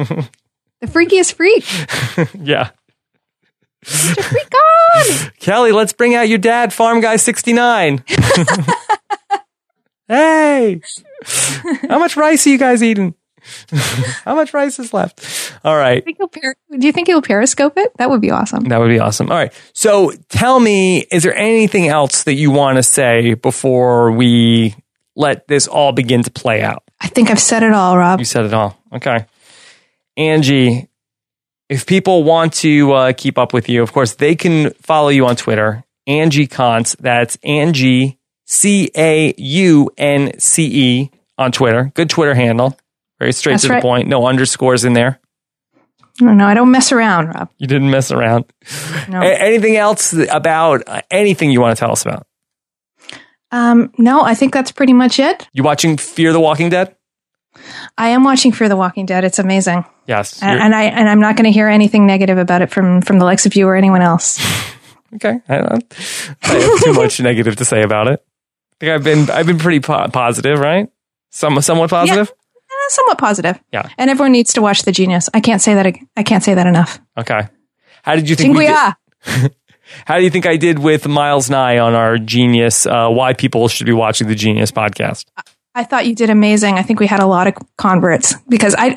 The freakiest freak. Yeah. Get your freak on. Kelly, let's bring out your dad, Farm Guy 69. Hey, how much rice are you guys eating? How much rice is left? All right. Do you think he'll periscope it? That would be awesome. That would be awesome. All right. So tell me, is there anything else that you want to say before we let this all begin to play out? I think I've said it all, Rob. You said it all. Okay. Angie, if people want to keep up with you, of course, they can follow you on Twitter, Angie Caunce. That's Angie, Caunce on Twitter. Good Twitter handle. Very straight to the point. No underscores in there. No, I don't mess around, Rob. You didn't mess around. No. Anything else about anything you want to tell us about? No, I think that's pretty much it. You watching Fear the Walking Dead? I am watching Fear the Walking Dead. It's amazing. Yes. And I'm not going to hear anything negative about it from the likes of you or anyone else. Okay. I have too much negative to say about it. I think I've been pretty positive, right? Somewhat positive? Yeah. Somewhat positive. Yeah. And everyone needs to watch The Genius. I can't say that enough. Okay. How did you think How do you think I did with Miles Nye on our Genius, why people should be watching the Genius podcast? I thought you did amazing. I think we had a lot of converts because I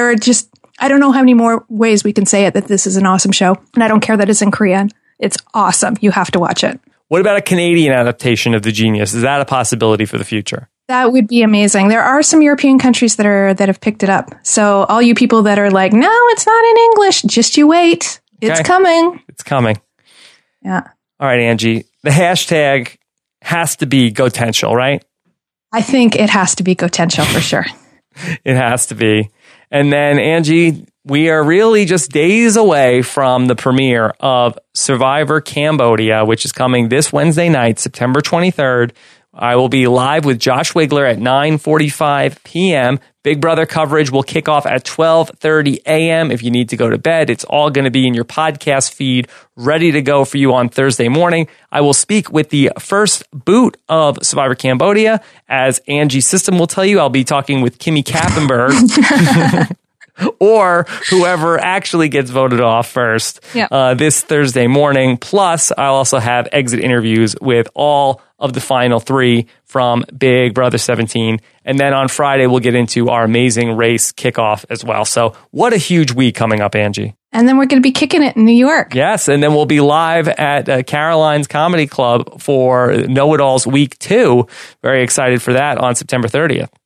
don't know how many more ways we can say it that this is an awesome show. And I don't care that it's in Korean. It's awesome. You have to watch it. What about a Canadian adaptation of The Genius? Is that a possibility for the future? That would be amazing. There are some European countries that have picked it up. So all you people that are like, no, it's not in English, just you wait. It's coming. It's coming. Yeah. All right, Angie. The hashtag has to be GoTential, right? I think it has to be GoTential for sure. It has to be. And then, Angie, we are really just days away from the premiere of Survivor Cambodia, which is coming this Wednesday night, September 23rd. I will be live with Josh Wigler at 9:45 p.m. Big Brother coverage will kick off at 12:30 a.m. If you need to go to bed, it's all going to be in your podcast feed, ready to go for you on Thursday morning. I will speak with the first boot of Survivor Cambodia. As Angie's system will tell you, I'll be talking with Kimmy Kappenberg. Or whoever actually gets voted off first this Thursday morning. Plus, I'll also have exit interviews with all of the final 3 from Big Brother 17. And then on Friday, we'll get into our amazing race kickoff as well. So what a huge week coming up, Angie. And then we're going to be kicking it in New York. Yes, and then we'll be live at Caroline's Comedy Club for Know It All's Week 2. Very excited for that on September 30th.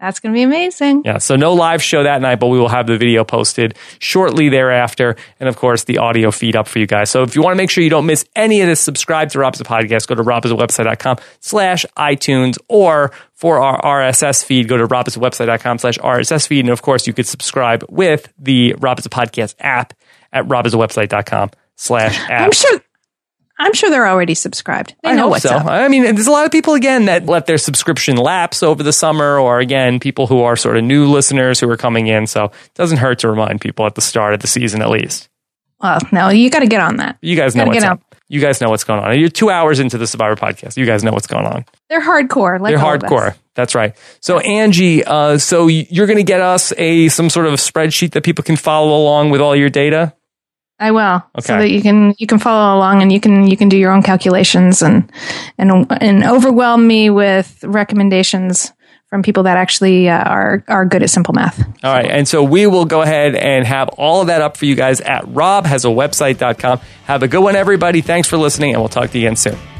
That's going to be amazing. Yeah, so no live show that night, but we will have the video posted shortly thereafter. And of course, the audio feed up for you guys. So if you want to make sure you don't miss any of this, subscribe to Rob Has a Podcast. Go to robhasawebsite.com/iTunes, or for our RSS feed, go to robhasawebsite.com/RSS feed. And of course, you could subscribe with the Rob Has a Podcast app at robhasawebsite.com/app. I'm sure they're already subscribed. They know what's up. I mean, there's a lot of people, again, that let their subscription lapse over the summer, or again, people who are sort of new listeners who are coming in. So it doesn't hurt to remind people at the start of the season, at least. Well, no, you got to get on that. You guys know what's up. You guys know what's going on. You're 2 hours into the Survivor podcast. You guys know what's going on. They're hardcore. They're hardcore. That's right. So Angie, so you're going to get us some sort of spreadsheet that people can follow along with all your data? I will, okay. So that you can follow along and you can do your own calculations and overwhelm me with recommendations from people that actually are good at simple math. All right, and so we will go ahead and have all of that up for you guys at robhasawebsite.com. Have a good one, everybody. Thanks for listening, and we'll talk to you again soon.